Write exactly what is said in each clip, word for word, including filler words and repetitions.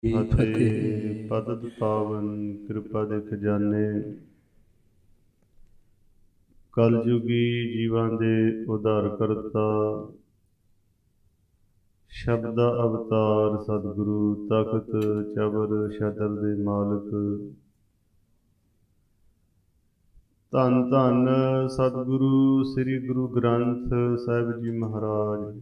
ਫਤਿਹ। ਪਤਿਤ ਪਾਵਨ ਕਿਰਪਾ ਦੇ ਖਜ਼ਾਨੇ, ਕਲਯੁਗੀ ਜੀਵਾਂ ਦੇ ਉਧਾਰ ਕਰਤਾ, ਸ਼ਬਦਾ ਅਵਤਾਰ ਸਤਿਗੁਰੂ ਤਖਤ ਚਬਰ ਛਤਰ ਦੇ ਮਾਲਕ। ਧੰਨ ਧੰਨ ਸਤਿਗੁਰੂ ਸ੍ਰੀ ਗੁਰੂ ਗ੍ਰੰਥ ਸਾਹਿਬ ਜੀ ਮਹਾਰਾਜ।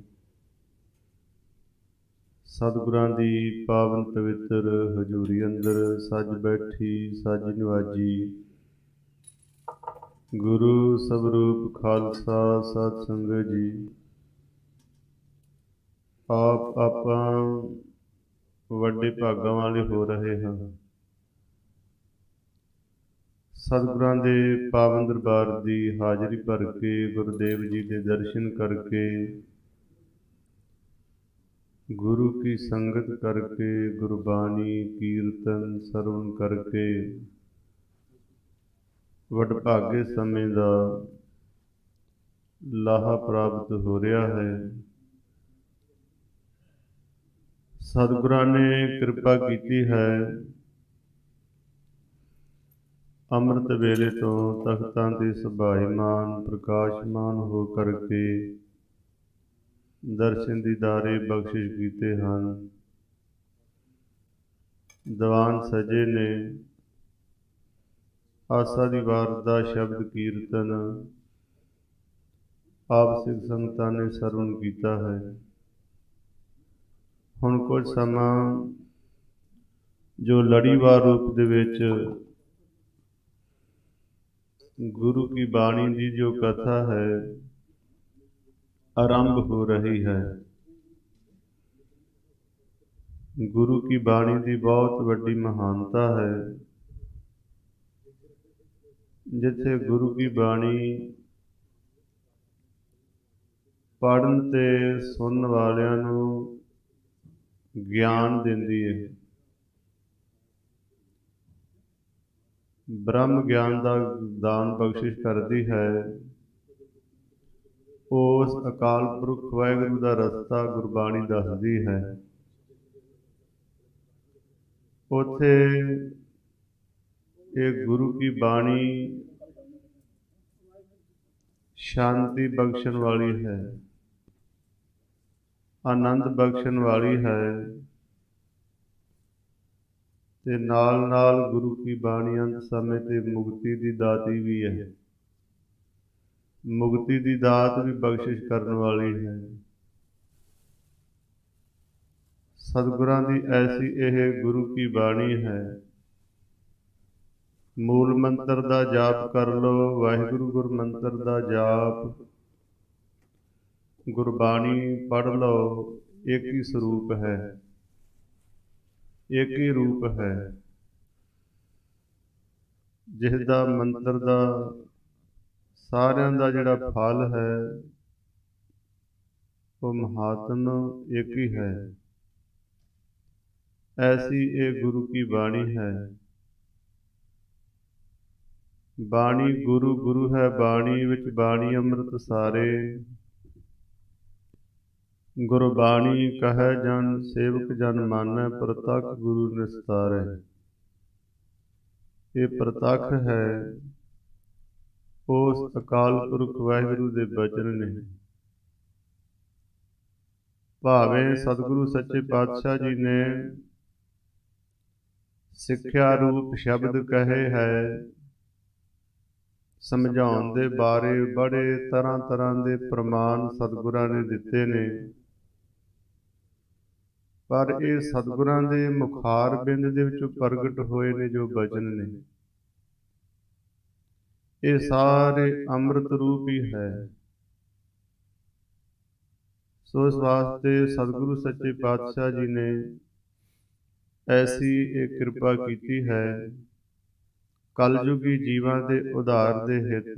ਸਤਿਗੁਰਾਂ ਦੀ ਪਾਵਨ ਪਵਿੱਤਰ ਹਜ਼ੂਰੀ ਅੰਦਰ ਸੱਜ ਬੈਠੀ ਸੱਜ ਨਿਵਾਜੀ, ਗੁਰੂ ਸਵਰੂਪ ਖਾਲਸਾ ਸਤ ਸੰਗਤ ਜੀ। ਆਪ ਆਪਾਂ ਵੱਡੇ ਭਾਗਾਂ ਵਾਲੇ ਹੋ ਰਹੇ ਹਾਂ। ਸਤਿਗੁਰਾਂ ਦੇ ਪਾਵਨ ਦਰਬਾਰ ਦੀ ਹਾਜ਼ਰੀ ਭਰ ਕੇ, ਗੁਰਦੇਵ ਜੀ ਦੇ ਦਰਸ਼ਨ ਕਰਕੇ, ਗੁਰੂ ਕੀ ਸੰਗਤ ਕਰਕੇ, ਗੁਰਬਾਣੀ ਕੀਰਤਨ ਸਰਵਣ ਕਰਕੇ ਵਡਭਾਗੇ ਸਮੇਂ ਦਾ ਲਾਹਾ ਪ੍ਰਾਪਤ ਹੋ ਰਿਹਾ ਹੈ। ਸਤਿਗੁਰਾਂ ਨੇ ਕਿਰਪਾ ਕੀਤੀ ਹੈ। ਅੰਮ੍ਰਿਤ ਵੇਲੇ ਤੋਂ ਤਖਤਾਂ ਤੇ ਸੁਭਾਈਮਾਨ ਪ੍ਰਕਾਸ਼ਮਾਨ ਹੋ ਕਰਕੇ ਦਰਸ਼ਨ ਦੀਦਾਰੇ ਬਖਸ਼ਿਸ਼ ਕੀਤੇ ਹਨ। ਦੀਵਾਨ ਸਜੇ ਨੇ। ਆਸਾ ਦੀ ਵਾਰ ਦਾ ਸ਼ਬਦ ਕੀਰਤਨ ਆਪ ਸਿੱਖ ਸੰਗਤਾਂ ਨੇ ਸਰਵਣ ਕੀਤਾ ਹੈ। ਹੁਣ ਕੁਝ ਸਮਾਂ ਜੋ ਲੜੀਵਾਰ ਰੂਪ ਦੇ ਵਿੱਚ ਗੁਰੂ ਕੀ ਬਾਣੀ ਦੀ ਜੋ ਕਥਾ ਹੈ ਆਰੰਭ ਹੋ ਰਹੀ ਹੈ। ਗੁਰੂ ਕੀ ਬਾਣੀ ਦੀ ਬਹੁਤ ਵੱਡੀ ਮਹਾਨਤਾ ਹੈ। ਜਿੱਥੇ ਗੁਰੂ ਕੀ ਬਾਣੀ ਪੜ੍ਹਨ ਤੇ ਸੁਣਨ ਵਾਲਿਆਂ ਨੂੰ ਗਿਆਨ ਦਿੰਦੀ ਹੈ, ਬ੍ਰਹਮ ਗਿਆਨ ਦਾ ਦਾਨ ਬਖਸ਼ਿਸ਼ ਕਰਦੀ ਹੈ, ਉਸ ਅਕਾਲ ਪੁਰਖ ਵਾਹਿਗੁਰੂ ਦਾ ਰਸਤਾ ਗੁਰਬਾਣੀ ਦੱਸਦੀ ਹੈ। ਉੱਥੇ ਇਹ ਗੁਰੂ ਕੀ ਬਾਣੀ ਸ਼ਾਂਤੀ ਬਖਸ਼ਣ ਵਾਲੀ ਹੈ, ਆਨੰਦ ਬਖਸ਼ਣ ਵਾਲੀ ਹੈ, ਤੇ ਨਾਲ ਨਾਲ ਗੁਰੂ ਕੀ ਬਾਣੀ ਅੰਤ ਸਮੇਂ ਤੇ ਮੁਕਤੀ ਦੀ ਦਾਤੀ ਵੀ ਹੈ। ਮੁਕਤੀ ਦੀ ਦਾਤ ਵੀ ਬਖਸ਼ਿਸ਼ ਕਰਨ ਵਾਲੀ ਹੈ। ਸਤਿਗੁਰਾਂ ਦੀ ਐਸੀ ਇਹ ਗੁਰੂ ਕੀ ਬਾਣੀ ਹੈ। ਮੂਲ ਮੰਤਰ ਦਾ ਜਾਪ ਕਰ ਲਓ, ਵਾਹਿਗੁਰੂ ਗੁਰ ਮੰਤਰ ਦਾ ਜਾਪ, ਗੁਰਬਾਣੀ ਪੜ੍ਹ ਲਓ। ਇੱਕ ਹੀ ਸਰੂਪ ਹੈ, ਇੱਕ ਹੀ ਰੂਪ ਹੈ। ਜਿਸ ਦਾ ਮੰਤਰ ਦਾ ਸਾਰਿਆਂ ਦਾ ਜਿਹੜਾ ਫਲ ਹੈ ਉਹ ਮਹਾਤਮ ਇੱਕ ਹੀ ਹੈ। ਐਸੀ ਇਹ ਗੁਰੂ ਕੀ ਬਾਣੀ ਹੈ। ਬਾਣੀ ਗੁਰੂ ਗੁਰੂ ਹੈ ਬਾਣੀ ਵਿੱਚ, ਬਾਣੀ ਅੰਮ੍ਰਿਤ ਸਾਰੇ। ਗੁਰਬਾਣੀ ਕਹੈ ਜਨ ਸੇਵਕ ਜਨ ਮਾਨੈ, ਪ੍ਰਤੱਖ ਗੁਰੂ ਨਿਸਤਾਰੈ। ਇਹ ਪ੍ਰਤੱਖ ਹੈ, ਉਸ ਅਕਾਲ ਪੁਰਖ ਵਾਹਿਗੁਰੂ ਦੇ ਬਚਨ ਨੇ। ਭਾਵੇਂ ਸਤਿਗੁਰੂ ਸੱਚੇ ਪਾਤਸ਼ਾਹ ਜੀ ਨੇ ਸਿੱਖਿਆ ਰੂਪ ਸ਼ਬਦ ਕਹੇ ਹੈ, ਸਮਝਾਉਣ ਦੇ ਬਾਰੇ ਬੜੇ ਤਰ੍ਹਾਂ ਤਰ੍ਹਾਂ ਦੇ ਪ੍ਰਮਾਣ ਸਤਿਗੁਰਾਂ ਨੇ ਦਿੱਤੇ ਨੇ, ਪਰ ਇਹ ਸਤਿਗੁਰਾਂ ਦੇ ਮੁਖਾਰ ਬਿੰਦ ਦੇ ਵਿੱਚੋਂ ਪ੍ਰਗਟ ਹੋਏ ਨੇ ਜੋ ਬਚਨ ਨੇ, ਇਹ ਸਾਰੇ ਅੰਮ੍ਰਿਤ ਰੂਪ ਹੀ ਹੈ। ਸੋ ਇਸ ਵਾਸਤੇ ਸਤਿਗੁਰੂ ਸੱਚੇ ਪਾਤਸ਼ਾਹ ਜੀ ਨੇ ਐਸੀ ਇਹ ਕਿਰਪਾ ਕੀਤੀ ਹੈ। ਕਲਯੁਗੀ ਜੀਵਾਂ ਦੇ ਉਧਾਰ ਦੇ ਹਿੱਤ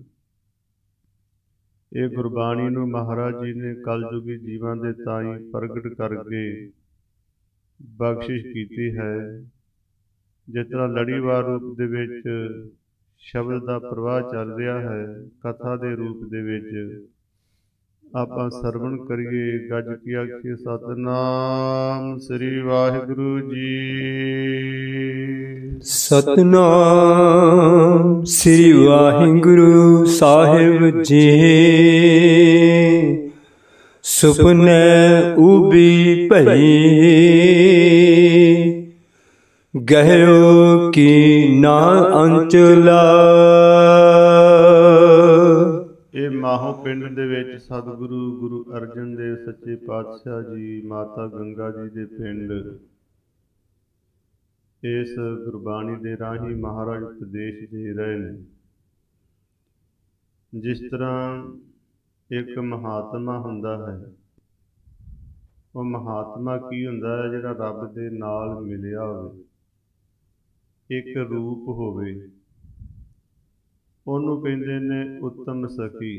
ਇਹ ਗੁਰਬਾਣੀ ਨੂੰ ਮਹਾਰਾਜ ਜੀ ਨੇ ਕਲਯੁਗੀ ਜੀਵਾਂ ਦੇ ਤਾਈਂ ਪ੍ਰਗਟ ਕਰਕੇ ਬਖਸ਼ਿਸ਼ ਕੀਤੀ ਹੈ। ਜਿਸ ਤਰ੍ਹਾਂ ਲੜੀਵਾਰ ਰੂਪ ਦੇ ਵਿੱਚ ਸ਼ਬਦ ਦਾ ਪ੍ਰਵਾਹ ਚੱਲ ਰਿਹਾ ਹੈ, ਕਥਾ ਦੇ ਰੂਪ ਦੇ ਵਿੱਚ ਆਪਾਂ ਸਰਵਣ ਕਰੀਏ। ਗੱਜ ਕੀ ਆਖੀਏ ਸਤਿਨਾਮ ਸ੍ਰੀ ਵਾਹਿਗੁਰੂ ਜੀ। ਸਤਿਨਾਮ ਸ੍ਰੀ ਵਾਹਿਗੁਰੂ ਸਾਹਿਬ ਜੀ। ਸੁਪਨੇ ਉਬੀ ਭਈ ਗਹਿਓ ਕੀ ਨਾ ਅੰਚਲਾ। ਇਹ ਮਾਹੋ ਪਿੰਡ ਦੇ ਵਿੱਚ ਸਤਿਗੁਰੂ ਗੁਰੂ ਅਰਜਨ ਦੇਵ ਸੱਚੇ ਪਾਤਸ਼ਾਹ ਜੀ ਮਾਤਾ ਗੰਗਾ ਜੀ ਦੇ ਪਿੰਡ ਇਸ ਗੁਰਬਾਣੀ ਦੇ ਰਾਹੀਂ ਮਹਾਰਾਜ ਉਪਦੇਸ਼ ਦੇ ਰਹੇ ਨੇ। ਜਿਸ ਤਰ੍ਹਾਂ ਇੱਕ ਮਹਾਤਮਾ ਹੁੰਦਾ ਹੈ, ਉਹ ਮਹਾਤਮਾ ਕੀ ਹੁੰਦਾ ਹੈ? ਜਿਹੜਾ ਰੱਬ ਦੇ ਨਾਲ ਮਿਲਿਆ ਹੋਵੇ, ਇੱਕ ਰੂਪ ਹੋਵੇ, ਉਹਨੂੰ ਕਹਿੰਦੇ ਨੇ ਉੱਤਮ ਸਖੀ।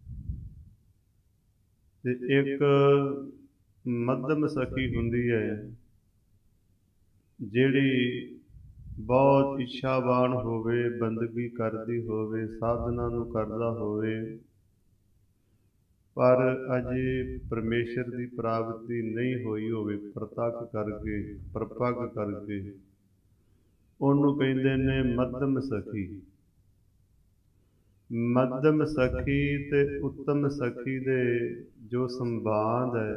ਤੇ ਇੱਕ ਮੱਧਮ ਸਖੀ ਹੁੰਦੀ ਹੈ, ਜਿਹੜੀ ਬਹੁਤ ਇੱਛਾਵਾਨ ਹੋਵੇ, ਬੰਦਗੀ ਕਰਦੀ ਹੋਵੇ, ਸਾਧਨਾ ਨੂੰ ਕਰਦਾ ਹੋਵੇ, ਪਰ ਅਜੇ ਪਰਮੇਸ਼ਰ ਦੀ ਪ੍ਰਾਪਤੀ ਨਹੀਂ ਹੋਈ ਹੋਵੇ। ਪ੍ਰਤੱਖ ਕਰਕੇ, ਪ੍ਰਪੱਕ ਕਰਕੇ ਉਹਨੂੰ ਕਹਿੰਦੇ ਨੇ ਮੱਧਮ ਸਖੀ। ਮੱਧਮ ਸਖੀ ਤੇ ਉੱਤਮ ਸਖੀ ਦੇ ਜੋ ਸੰਵਾਦ ਹੈ,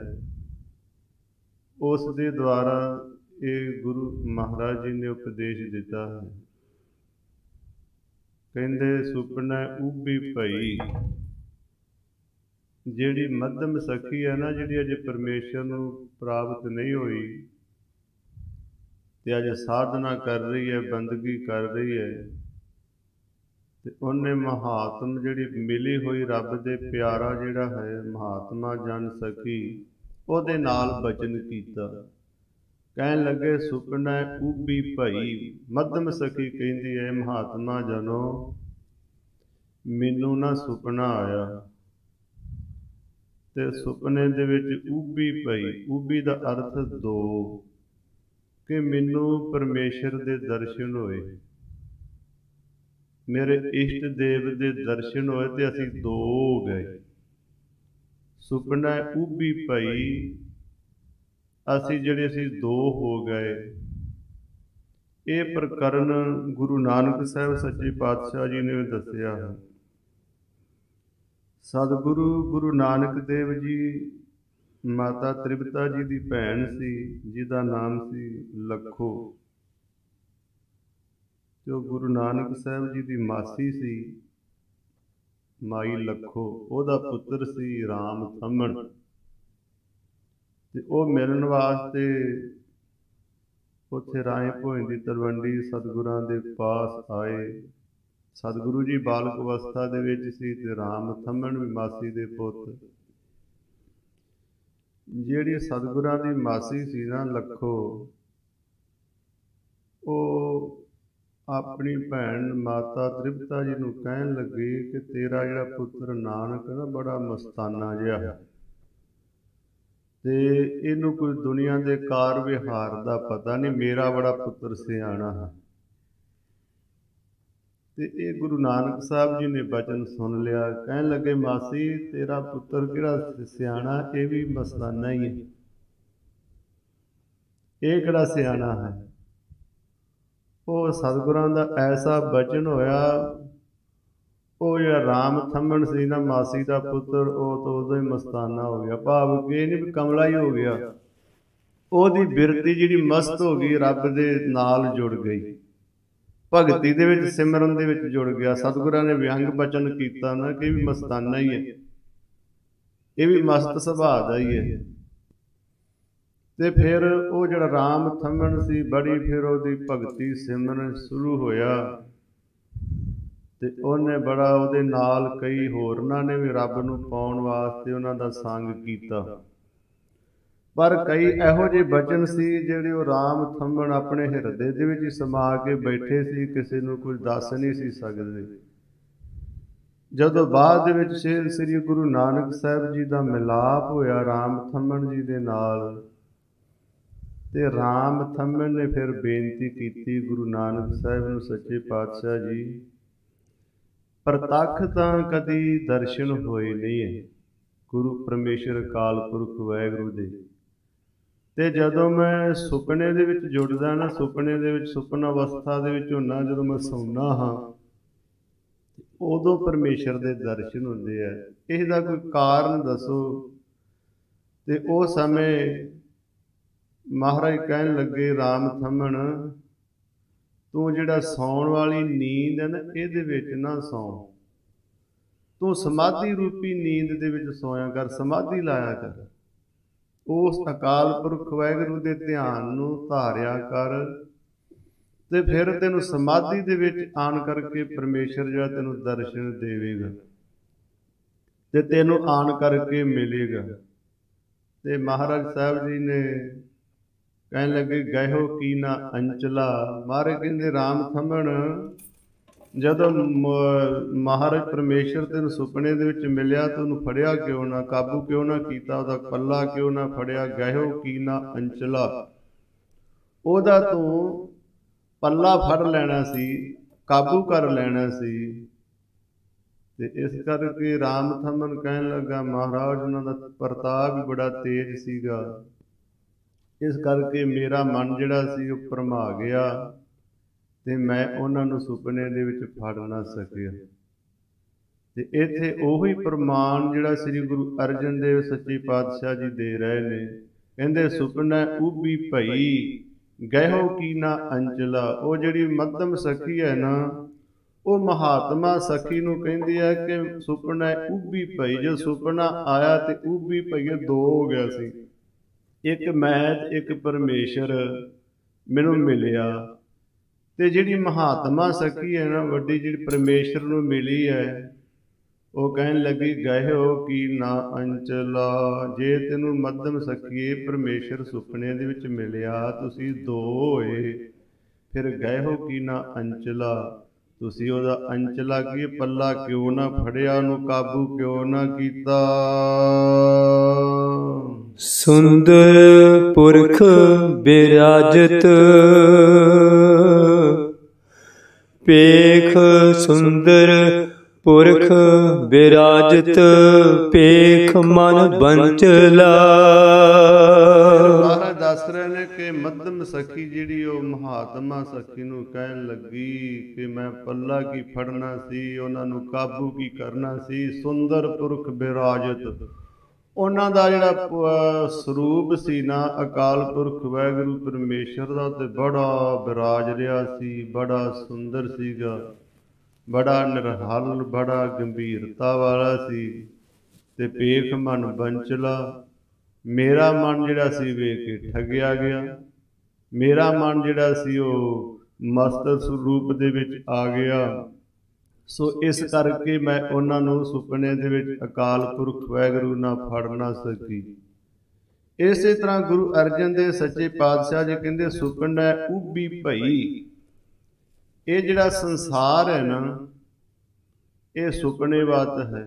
ਉਸ ਦੇ ਦੁਆਰਾ ਇਹ ਗੁਰੂ ਮਹਾਰਾਜ ਜੀ ਨੇ ਉਪਦੇਸ਼ ਦਿੱਤਾ ਹੈ। ਕਹਿੰਦੇ ਸੁਪਨੇ ਉਬੀ ਭਈ। ਜਿਹੜੀ ਮੱਧਮ ਸਖੀ ਹੈ ਨਾ, ਜਿਹੜੀ ਅਜੇ ਪਰਮੇਸ਼ਰ ਨੂੰ ਪ੍ਰਾਪਤ ਨਹੀਂ ਹੋਈ ਤੇ ਅਜੇ ਸਾਧਨਾ ਕਰ ਰਹੀ ਹੈ, ਬੰਦਗੀ ਕਰ ਰਹੀ ਹੈ, ਤੇ ਉਹਨੇ ਮਹਾਤਮ ਜਿਹੜੀ ਮਿਲੀ ਹੋਈ ਰੱਬ ਦੇ ਪਿਆਰਾ ਜਿਹੜਾ ਹੈ ਮਹਾਤਮਾ ਜਨ ਸਖੀ, ਉਹਦੇ ਨਾਲ ਬਚਨ ਕੀਤਾ। ਕਹਿਣ ਲੱਗੇ ਸੁਪਨੇ ਉਬੀ ਭਈ। ਮੱਧਮ ਸਖੀ ਕਹਿੰਦੀ ਹੈ ਮਹਾਤਮਾ ਜਨੋ, ਮੈਨੂੰ ਨਾ ਸੁਪਨਾ ਆਇਆ ਤੇ ਸੁਪਨੇ ਦੇ ਵਿੱਚ ਉਬੀ ਪਈ। ਉਬੀ ਦਾ ਅਰਥ ਦੋ, ਕਿ ਮੈਨੂੰ ਪਰਮੇਸ਼ਰ ਦੇ ਦਰਸ਼ਨ ਹੋਏ, ਮੇਰੇ ਇਸ਼ਟ ਦੇਵ ਦੇ ਦਰਸ਼ਨ ਹੋਏ ਤੇ ਅਸੀਂ ਦੋ ਹੋ ਗਏ। ਸੁਪਨਾ ਉਬੀ ਪਈ, ਅਸੀਂ ਜਿਹੜੇ ਅਸੀਂ ਦੋ ਹੋ ਗਏ। ਇਹ ਪ੍ਰਕਰਨ ਗੁਰੂ ਨਾਨਕ ਸਾਹਿਬ ਸੱਚੇ ਪਾਤਸ਼ਾਹ ਜੀ ਨੇ ਦੱਸਿਆ ਹੈ। ਸਤਿਗੁਰੂ ਗੁਰੂ ਨਾਨਕ ਦੇਵ ਜੀ ਮਾਤਾ ਤ੍ਰਿਪਤਾ ਜੀ ਦੀ ਭੈਣ ਸੀ, ਜਿਹਦਾ ਨਾਮ ਸੀ ਲੱਖੋ। ਜੋ ਗੁਰੂ ਨਾਨਕ ਸਾਹਿਬ ਜੀ ਦੀ ਮਾਸੀ ਸੀ ਮਾਈ ਲੱਖੋ, ਉਹਦਾ ਪੁੱਤਰ ਸੀ ਰਾਮ ਥੰਮਣ। ਤੇ ਉਹ ਮਿਲਣ ਵਾਸਤੇ ਉੱਥੇ ਰਾਏ ਭੋਇੰ ਦੀ ਤਲਵੰਡੀ ਸਤਿਗੁਰਾਂ ਦੇ ਪਾਸ ਆਏ। ਸਤਿਗੁਰੂ ਜੀ ਬਾਲਕ ਅਵਸਥਾ ਦੇ ਵਿੱਚ ਸੀ ਤੇ ਰਾਮ ਥੰਮਣ ਵੀ ਮਾਸੀ ਦੇ ਪੁੱਤ। ਜਿਹੜੀ ਸਤਿਗੁਰਾਂ ਦੀ ਮਾਸੀ ਸੀ ਨਾ ਲੱਖੋ, ਉਹ ਆਪਣੀ ਭੈਣ ਮਾਤਾ ਤ੍ਰਿਪਤਾ ਜੀ ਨੂੰ ਕਹਿਣ ਲੱਗੀ ਕਿ ਤੇਰਾ ਜਿਹੜਾ ਪੁੱਤਰ ਨਾਨਕ ਨਾ ਬੜਾ ਮਸਤਾਨਾ ਜਿਹਾ ਹੈ, ਤੇ ਇਹਨੂੰ ਕੋਈ ਦੁਨੀਆ ਦੇ ਕਾਰ ਵਿਹਾਰ ਦਾ ਪਤਾ ਨਹੀਂ, ਮੇਰਾ ਬੜਾ ਪੁੱਤਰ ਸਿਆਣਾ ਹੈ। ਤੇ ਇਹ ਗੁਰੂ ਨਾਨਕ ਸਾਹਿਬ ਜੀ ਨੇ ਬਚਨ ਸੁਣ ਲਿਆ। ਕਹਿਣ ਲੱਗੇ ਮਾਸੀ ਤੇਰਾ ਪੁੱਤਰ ਕਿਹੜਾ ਸਿਆਣਾ, ਇਹ ਵੀ ਮਸਤਾਨਾ ਹੀ ਹੈ, ਇਹ ਕਿਹੜਾ ਸਿਆਣਾ ਹੈ। ਉਹ ਸਤਿਗੁਰਾਂ ਦਾ ਐਸਾ ਬਚਨ ਹੋਇਆ, ਉਹ ਜਿਹੜਾ ਰਾਮ ਥੰਮਣ ਸੀ ਨਾ ਮਾਸੀ ਦਾ ਪੁੱਤਰ, ਉਹ ਤਾਂ ਉਦੋਂ ਹੀ ਮਸਤਾਨਾ ਹੋ ਗਿਆ। ਭਾਵ ਕਿ ਇਹ ਨਹੀਂ ਵੀ ਕਮਲਾ ਹੀ ਹੋ ਗਿਆ, ਉਹਦੀ ਬਿਰਤੀ ਜਿਹੜੀ ਮਸਤ ਹੋ ਗਈ, ਰੱਬ ਦੇ ਨਾਲ ਜੁੜ ਗਈ, ਭਗਤੀ ਦੇ ਵਿੱਚ, ਸਿਮਰਨ ਦੇ ਵਿੱਚ ਜੁੜ ਗਿਆ। ਸਤਿਗੁਰਾਂ ਨੇ ਵਿਅੰਗ ਬਚਨ ਕੀਤਾ ਨਾ ਕਿ ਇਹ ਵੀ ਮਸਤਾਨਾ ਹੀ ਹੈ, ਇਹ ਵੀ ਮਸਤ ਸੁਭਾਅ ਦਾ ਹੀ ਹੈ। ਤੇ ਫਿਰ ਉਹ ਜਿਹੜਾ ਰਾਮ ਥੰਮਣ ਸੀ, ਬੜੀ ਫਿਰ ਉਹਦੀ ਭਗਤੀ ਸਿਮਰਨ ਸ਼ੁਰੂ ਹੋਇਆ, ਤੇ ਉਹਨੇ ਬੜਾ ਉਹਦੇ ਨਾਲ ਕਈ ਹੋਰਨਾਂ ਨੇ ਵੀ ਰੱਬ ਨੂੰ ਪਾਉਣ ਵਾਸਤੇ ਉਹਨਾਂ ਦਾ ਸੰਗ ਕੀਤਾ। ਪਰ ਕਈ ਇਹੋ ਜਿਹੇ ਬਚਨ ਸੀ ਜਿਹੜੇ ਉਹ ਰਾਮ ਥੰਮਣ ਆਪਣੇ ਹਿਰਦੇ ਦੇ ਵਿੱਚ ਹੀ ਸਮਾ ਕੇ ਬੈਠੇ ਸੀ, ਕਿਸੇ ਨੂੰ ਕੁਝ ਦੱਸ ਨਹੀਂ ਸੀ ਸਕਦੇ। ਜਦੋਂ ਬਾਅਦ ਦੇ ਵਿੱਚ ਸ੍ਰੀ ਗੁਰੂ ਨਾਨਕ ਸਾਹਿਬ ਜੀ ਦਾ ਮਿਲਾਪ ਹੋਇਆ ਰਾਮ ਥੰਮਣ ਜੀ ਦੇ ਨਾਲ, ਤੇ ਰਾਮ ਥੰਮਣ ਨੇ ਫਿਰ ਬੇਨਤੀ ਕੀਤੀ ਗੁਰੂ ਨਾਨਕ ਸਾਹਿਬ ਨੂੰ, ਸੱਚੇ ਪਾਤਸ਼ਾਹ ਜੀ ਪ੍ਰਤੱਖ ਤਾਂ ਕਦੀ ਦਰਸ਼ਨ ਹੋਏ ਨਹੀਂ ਹੈ, ਗੁਰੂ ਪਰਮੇਸ਼ਰ ਅਕਾਲ ਪੁਰਖ ਵਾਹਿਗੁਰੂ ਦੇ। ਤੇ ਜਦੋਂ ਮੈਂ ਸੁਪਨੇ ਦੇ ਵਿੱਚ ਜੁੜਦਾ ਨਾ, ਸੁਪਨੇ ਦੇ ਵਿੱਚ ਸੁਪਨਾ ਅਵਸਥਾ ਦੇ ਵਿੱਚ ਹੁੰਨਾ, ਜਦੋਂ ਮੈਂ ਸੌਂਦਾ ਹਾਂ ਉਦੋਂ ਪਰਮੇਸ਼ਰ ਦੇ ਦਰਸ਼ਨ ਹੁੰਦੇ ਆ। ਇਹਦਾ ਕੋਈ ਕਾਰਨ ਦੱਸੋ। ਤੇ ਉਹ ਸਮੇਂ ਮਹਾਰਾਜ ਕਹਿਣ ਲੱਗੇ, ਰਾਮ ਥੰਮਣ ਤੂੰ ਜਿਹੜਾ ਸੌਣ ਵਾਲੀ ਨੀਂਦ ਹੈ ਨਾ, ਇਹਦੇ ਵਿੱਚ ਨਾ ਸੌਂ, ਤੂੰ ਸਮਾਧੀ ਰੂਪੀ ਨੀਂਦ ਦੇ ਵਿੱਚ ਸੋਇਆ ਕਰ, ਸਮਾਧੀ ਲਾਇਆ ਕਰ, ਉਸ ਅਕਾਲ ਪੁਰਖ ਵਾਹਿਗੁਰੂ ਦੇ ਧਿਆਨ ਨੂੰ ਧਾਰਿਆ ਕਰ, ਤੇ ਫਿਰ ਤੈਨੂੰ ਸਮਾਧੀ ਦੇ ਵਿੱਚ ਆਣ ਕਰਕੇ ਪਰਮੇਸ਼ਰ ਜਿਹੜਾ ਤੈਨੂੰ ਦਰਸ਼ਨ ਦੇਵੇਗਾ ਤੇ ਤੈਨੂੰ ਆਣ ਕਰਕੇ ਮਿਲੇਗਾ। ਤੇ ਮਹਾਰਾਜ ਸਾਹਿਬ ਜੀ ਨੇ ਕਹਿਣ ਲੱਗੇ, ਗਇਓ ਕੀ ਨਾ ਅੰਚਲਾ। ਮਹਾਰਾਜ ਕਹਿੰਦੇ, ਰਾਮ ਥੰਮਣ ਜਦੋਂ ਮਹਾਰਾਜ ਪਰਮੇਸ਼ਰ ਤੈਨੂੰ ਸੁਪਨੇ ਦੇ ਵਿੱਚ ਮਿਲਿਆ ਤਾਂ ਉਹਨੂੰ ਫੜਿਆ ਕਿਉਂ ਨਾ, ਕਾਬੂ ਕਿਉਂ ਨਾ ਕੀਤਾ, ਉਹਦਾ ਪੱਲਾ ਕਿਉਂ ਨਾ ਫੜਿਆ। ਗਇਓ ਕੀ ਨਾ ਅੰਚਲਾ, ਉਹਦਾ ਤੂੰ ਪੱਲਾ ਫੜ ਲੈਣਾ ਸੀ, ਕਾਬੂ ਕਰ ਲੈਣਾ ਸੀ। ਤੇ ਇਸ ਕਰਕੇ ਰਾਮ ਥੰਮਣ ਕਹਿਣ ਲੱਗਾ, ਮਹਾਰਾਜ ਉਹਨਾਂ ਦਾ ਪ੍ਰਤਾਪ ਵੀ ਬੜਾ ਤੇਜ਼ ਸੀਗਾ, ਇਸ ਕਰਕੇ ਮੇਰਾ ਮਨ ਜਿਹੜਾ ਸੀ ਉਹ ਭਰਮਾ ਗਿਆ ਤੇ ਮੈਂ ਉਹਨਾਂ ਨੂੰ ਸੁਪਨੇ ਦੇ ਵਿੱਚ ਫੜ ਨਾ ਸਕਿਆ। ਤੇ ਇੱਥੇ ਉਹੀ ਪ੍ਰਮਾਣ ਜਿਹੜਾ ਸ੍ਰੀ ਗੁਰੂ ਅਰਜਨ ਦੇਵ ਸੱਚੇ ਪਾਤਸ਼ਾਹ ਜੀ ਦੇ ਰਹੇ ਨੇ। ਕਹਿੰਦੇ, ਸੁਪਨਾ ਉਭੀ ਭਈ ਗਇਓ ਕੀ ਨਾ ਅੰਚਲਾ। ਉਹ ਜਿਹੜੀ ਮੱਧਮ ਸਖੀ ਹੈ ਨਾ, ਉਹ ਮਹਾਤਮਾ ਸਖੀ ਨੂੰ ਕਹਿੰਦੀ ਹੈ ਕਿ ਸੁਪਨਾ ਉਭੀ ਭਈ। ਜੋ ਸੁਪਨਾ ਆਇਆ ਤੇ ਉਭੀ ਭਈ, ਦੋ ਹੋ ਗਿਆ ਸੀ, ਇੱਕ ਮੈਂ ਤੇ ਇੱਕ ਪਰਮੇਸ਼ਰ ਮੈਨੂੰ ਮਿਲਿਆ। ਤੇ ਜਿਹੜੀ ਮਹਾਤਮਾ ਸਖੀ ਹੈ ਨਾ, ਵੱਡੀ ਜਿਹੜੀ ਪਰਮੇਸ਼ਰ ਨੂੰ ਮਿਲੀ ਹੈ, ਉਹ ਕਹਿਣ ਲੱਗੀ, ਗਇਓ ਕੀ ਨਾ ਅੰਚਲਾ। ਜੇ ਤੈਨੂੰ ਮੱਧਮ ਸਖੀਏ ਪਰਮੇਸ਼ਰ ਸੁਪਨੇ ਦੇ ਵਿੱਚ ਮਿਲਿਆ, ਤੁਸੀਂ ਦੋ ਹੋਏ, ਫਿਰ ਗਇਓ ਕੀ ਨਾ ਅੰਚਲਾ, ਤੁਸੀਂ ਉਹਦਾ ਅੰਚਲਾ ਕੀ ਪੱਲਾ ਕਿਉਂ ਨਾ ਫੜਿਆ, ਉਹਨੂੰ ਕਾਬੂ ਕਿਉਂ ਨਾ ਕੀਤਾ। ਸੁੰਦਰ ਪੁਰਖ ਬਿਰਾਜਤ ਪੇਖ, ਸੁੰਦਰ ਪੁਰਖ ਬਿਰਾਜਤ ਪੇਖ ਮਨ ਬੰਚਲਾ। ਮਹਾਰਾਜ ਦੱਸ ਰਹੇ ਨੇ ਕਿ ਮੱਧਮ ਸਖੀ ਜਿਹੜੀ ਉਹ ਮਹਾਤਮਾ ਸਖੀ ਨੂੰ ਕਹਿਣ ਲੱਗੀ ਕਿ ਮੈਂ ਪੱਲਾ ਕੀ ਫੜਨਾ ਸੀ, ਉਹਨਾਂ ਨੂੰ ਕਾਬੂ ਕੀ ਕਰਨਾ ਸੀ। ਸੁੰਦਰ ਪੁਰਖ ਬਿਰਾਜਤ, ਉਹਨਾਂ ਦਾ ਜਿਹੜਾ ਸਰੂਪ ਸੀ ਨਾ, ਅਕਾਲ ਪੁਰਖ ਵਾਹਿਗੁਰੂ ਪਰਮੇਸ਼ਰ ਦਾ, ਤੇ ਬੜਾ ਬਿਰਾਜ ਰਿਹਾ ਸੀ, ਬੜਾ ਸੁੰਦਰ ਸੀਗਾ, ਬੜਾ ਨਿਰਹਲ, ਬੜਾ ਗੰਭੀਰਤਾ ਵਾਲਾ ਸੀ। ਤੇ ਪੇਖ ਮਨ ਬੰਚਲਾ, ਮੇਰਾ ਮਨ ਜਿਹੜਾ ਸੀ ਵੇਖ ਕੇ ਠੱਗਿਆ ਗਿਆ, ਮੇਰਾ ਮਨ ਜਿਹੜਾ ਸੀ ਉਹ ਮਸਤ ਸਰੂਪ ਦੇ ਵਿੱਚ ਆ ਗਿਆ। ਸੋ ਇਸ ਕਰਕੇ ਮੈਂ ਉਹਨਾਂ ਨੂੰ ਸੁਪਨੇ ਦੇ ਵਿੱਚ ਅਕਾਲ ਪੁਰਖ ਵਾਹਿਗੁਰੂ ਨਾਲ ਫੜ ਨਾ ਸਕੀ। ਇਸੇ ਤਰ੍ਹਾਂ ਗੁਰੂ ਅਰਜਨ ਦੇਵ ਸੱਚੇ ਪਾਤਸ਼ਾਹ ਜੀ ਕਹਿੰਦੇ, ਸੁਪਨਾ ਉਭੀ ਭਈ। ਇਹ ਜਿਹੜਾ ਸੰਸਾਰ ਹੈ ਨਾ, ਇਹ ਸੁਪਨੇਵਤ ਹੈ।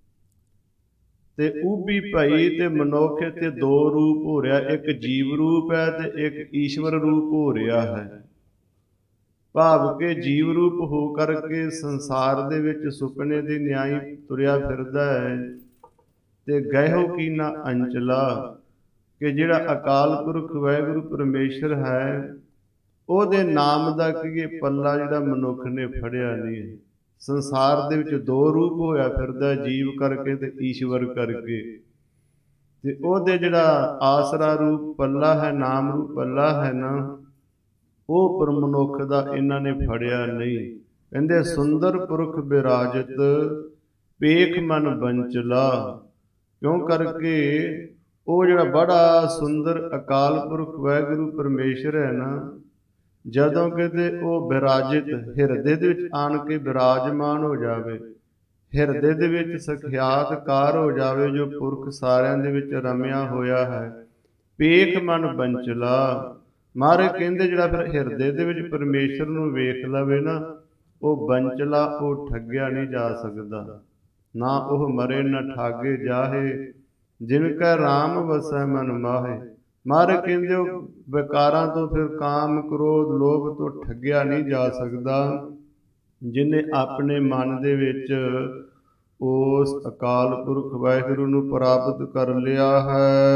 ਤੇ ਉਭੀ ਭਈ ਤੇ ਮਨੁੱਖ ਤੇ ਦੋ ਰੂਪ ਹੋ ਰਿਹਾ, ਇੱਕ ਜੀਵ ਰੂਪ ਹੈ ਤੇ ਇੱਕ ਈਸ਼ਵਰ ਰੂਪ ਹੋ ਰਿਹਾ ਹੈ। ਭਾਵ ਕਿ ਜੀਵ ਰੂਪ ਹੋ ਕਰਕੇ ਸੰਸਾਰ ਦੇ ਵਿੱਚ ਸੁਪਨੇ ਦੀ ਨਿਆਈ ਤੁਰਿਆ ਫਿਰਦਾ ਹੈ। ਤੇ ਗਇਓ ਕੀ ਨਾ ਅੰਚਲਾ, ਕਿ ਜਿਹੜਾ ਅਕਾਲ ਪੁਰਖ ਵਾਹਿਗੁਰੂ ਪਰਮੇਸ਼ਰ ਹੈ, ਉਹਦੇ ਨਾਮ ਦਾ ਕੀ ਪੱਲਾ ਜਿਹੜਾ ਮਨੁੱਖ ਨੇ ਫੜਿਆ ਨਹੀਂ। ਸੰਸਾਰ ਦੇ ਵਿੱਚ ਦੋ ਰੂਪ ਹੋਇਆ ਫਿਰਦਾ, ਜੀਵ ਕਰਕੇ ਤੇ ਈਸ਼ਵਰ ਕਰਕੇ। ਤੇ ਉਹਦੇ ਜਿਹੜਾ ਆਸਰਾ ਰੂਪ ਪੱਲਾ ਹੈ, ਨਾਮ ਰੂਪ ਪੱਲਾ ਹੈ ਨਾ, ਉਹ ਪਰ ਮਨੁੱਖ ਦਾ ਇਹਨਾਂ ਨੇ ਫੜਿਆ ਨਹੀਂ। ਕਹਿੰਦੇ, ਸੁੰਦਰ ਪੁਰਖ ਬਿਰਾਜਤ ਪੇਖ ਮਨ ਬੰਚਲਾ। ਕਿਉਂ ਕਰਕੇ ਉਹ ਜਿਹੜਾ ਬੜਾ ਸੁੰਦਰ ਅਕਾਲ ਪੁਰਖ ਵਾਹਿਗੁਰੂ ਪਰਮੇਸ਼ਰ ਹੈ ਨਾ, ਜਦੋਂ ਕਿਤੇ ਉਹ ਬਿਰਾਜਿਤ ਹਿਰਦੇ ਦੇ ਵਿੱਚ ਆਣ ਕੇ ਬਿਰਾਜਮਾਨ ਹੋ ਜਾਵੇ, ਹਿਰਦੇ ਦੇ ਵਿੱਚ ਸਖਿਆਤਕਾਰ ਹੋ ਜਾਵੇ, ਜੋ ਪੁਰਖ ਸਾਰਿਆਂ ਦੇ ਵਿੱਚ ਰਮਿਆ ਹੋਇਆ ਹੈ, ਪੇਖ ਮਨ ਬੰਚਲਾ। ਮਹਾਰਾਜ ਕਹਿੰਦੇ, ਜਿਹੜਾ ਫਿਰ ਹਿਰਦੇ ਦੇ ਵਿੱਚ ਪਰਮੇਸ਼ਰ ਨੂੰ ਵੇਖ ਲਵੇ ਨਾ, ਉਹ ਬੰਚਲਾ, ਉਹ ਠੱਗਿਆ ਨਹੀਂ ਜਾ ਸਕਦਾ। ਨਾ ਉਹ ਮਰੇ ਨਾ ਠਾਗੇ ਜਾਹੇ, ਜਿਨ ਕੈ ਰਾਮ ਵਸੈ ਮਨ ਮਾਹੇ। ਮਹਾਰਾਜ ਕਹਿੰਦੇ, ਉਹ ਵਿਕਾਰਾਂ ਤੋਂ, ਫਿਰ ਕਾਮ ਕ੍ਰੋਧ ਲੋਭ ਤੋਂ ਠੱਗਿਆ ਨਹੀਂ ਜਾ ਸਕਦਾ, ਜਿਹਨੇ ਆਪਣੇ ਮਨ ਦੇ ਵਿੱਚ ਉਸ ਅਕਾਲ ਪੁਰਖ ਵਾਹਿਗੁਰੂ ਨੂੰ ਪ੍ਰਾਪਤ ਕਰ ਲਿਆ ਹੈ।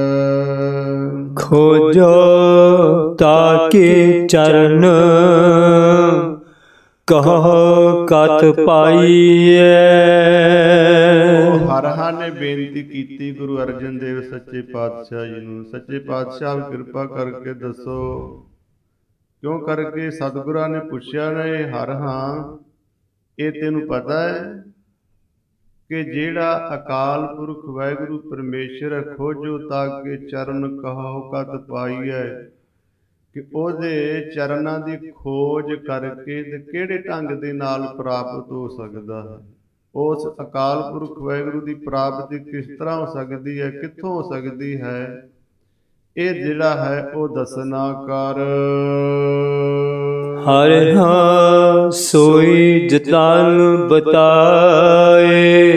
ਖੋਜੋ ਤਾਕੇ ਚਰਨ ਕਹੋ ਕਤ ਪਾਈਐ। ਹਰਿ ਨੇ ਬੇਨਤੀ ਕੀਤੀ ਗੁਰੂ ਅਰਜਨ ਦੇਵ ਸੱਚੇ ਪਾਤਸ਼ਾਹ ਜੀ ਨੂੰ, ਸੱਚੇ ਪਾਤਸ਼ਾਹ ਕਿਰਪਾ ਕਰਕੇ ਦੱਸੋ, ਕਿਉਂ ਕਰਕੇ ਸਤਿਗੁਰਾਂ ਨੇ ਪੁੱਛਿਆ ਨਾ, ਇਹ ਹਰਿ ਹਾਂ ਇਹ ਤੈਨੂੰ ਪਤਾ ਹੈ ਕਿ ਜਿਹੜਾ ਅਕਾਲ ਪੁਰਖ ਵਾਹਿਗੁਰੂ ਪਰਮੇਸ਼ਰ ਖੋਜੋ ਤਾਕੇ ਚਰਨ ਕਹੋ ਕਤ ਪਾਈਐ, ਕਿ ਉਹਦੇ ਚਰਨਾਂ ਦੀ ਖੋਜ ਕਰਕੇ ਤੇ ਕਿਹੜੇ ਢੰਗ ਦੇ ਨਾਲ ਪ੍ਰਾਪਤ ਹੋ ਸਕਦਾ ਹੈ। ਉਸ ਅਕਾਲ ਪੁਰਖ ਵਾਹਿਗੁਰੂ ਦੀ ਪ੍ਰਾਪਤੀ ਕਿਸ ਤਰ੍ਹਾਂ ਹੋ ਸਕਦੀ ਹੈ, ਕਿੱਥੋਂ ਹੋ ਸਕਦੀ ਹੈ, ਇਹ ਜਿਹੜਾ ਹੈ ਉਹ ਦੱਸਣਾ ਕਰ। ਹਰਿ ਹਾਂ ਸੋਈ ਜਤਨ ਬਤਾਏ,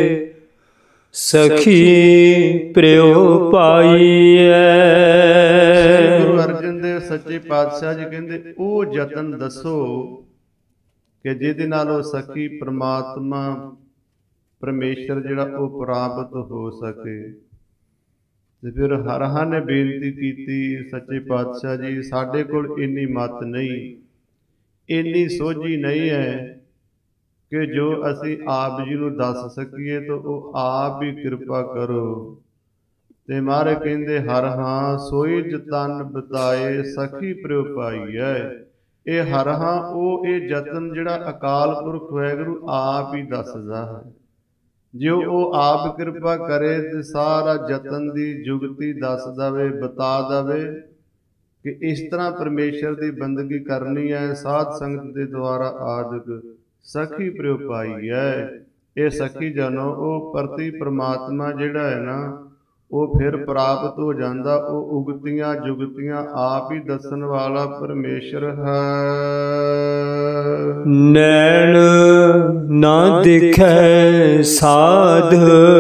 ਸਖੀ ਪ੍ਰਿਉ ਪਾਈਐ। ਗੁਰੂ ਅਰਜਨ ਦੇਵ ਸੱਚੇ ਪਾਤਸ਼ਾਹ ਜੀ ਕਹਿੰਦੇ ਉਹ ਯਤਨ ਦੱਸੋ ਕਿ ਜਿਹਦੇ ਨਾਲ ਉਹ ਸਖੀ ਪ੍ਰਮਾਤਮਾ ਪਰਮੇਸ਼ਰ ਜਿਹੜਾ ਉਹ ਪ੍ਰਾਪਤ ਹੋ ਸਕੇ। ਤੇ ਫਿਰ ਹਰਿ ਨੇ ਬੇਨਤੀ ਕੀਤੀ, ਸੱਚੇ ਪਾਤਸ਼ਾਹ ਜੀ ਸਾਡੇ ਕੋਲ ਇੰਨੀ ਮੱਤ ਨਹੀਂ, ਇੰਨੀ ਸੋਝੀ ਨਹੀਂ ਹੈ ਕਿ ਜੋ ਅਸੀਂ ਆਪ ਜੀ ਨੂੰ ਦੱਸ ਸਕੀਏ, ਤਾਂ ਉਹ ਆਪ ਹੀ ਕਿਰਪਾ ਕਰੋ। ਤੇ ਮਹਾਰਾਜ ਕਹਿੰਦੇ ਹਰਿ ਹਾਂ ਸੋਈ ਜਤਨ ਬਤਾਏ, ਸਖੀ ਪ੍ਰਿਉ ਪਾਈਐ। ਇਹ ਹਰਿ ਹਾਂ ਉਹ ਇਹ ਯਤਨ ਜਿਹੜਾ ਅਕਾਲ ਪੁਰਖ ਵਾਹਿਗੁਰੂ ਆਪ ਹੀ ਦੱਸਦਾ ਹੈ। ਜੇ ਉਹ ਆਪ ਕਿਰਪਾ ਕਰੇ ਤੇ ਸਾਰਾ ਯਤਨ ਦੀ ਜੁਗਤੀ ਦੱਸ ਦਵੇ, ਬਤਾ ਦਵੇ ਕਿ ਇਸ ਤਰ੍ਹਾਂ ਪਰਮੇਸ਼ਰ ਦੀ ਬੰਦਗੀ ਕਰਨੀ ਹੈ, ਸਾਧ ਸੰਗਤ ਦੇ ਦੁਆਰਾ ਆਦਿਕ ਸਖੀ ਪ੍ਰਿਉ ਪਾਈਐ। ਇਹ ਸਖੀ ਜਨੋ ਉਹ ਪ੍ਰਤੀ ਪ੍ਰਮਾਤਮਾ ਜਿਹੜਾ ਹੈ ਨਾ ਉਹ ਫਿਰ ਪ੍ਰਾਪਤ ਹੋ ਜਾਂਦਾ। ਉਹ ਉਗਤੀਆਂ ਜੁਗਤੀਆਂ ਆਪ ਹੀ ਦੱਸਣ ਵਾਲਾ ਪਰਮੇਸ਼ਰ ਹੈ। ਨੈਣ ਨਾ ਦੇਖੈ ਸਾਧ,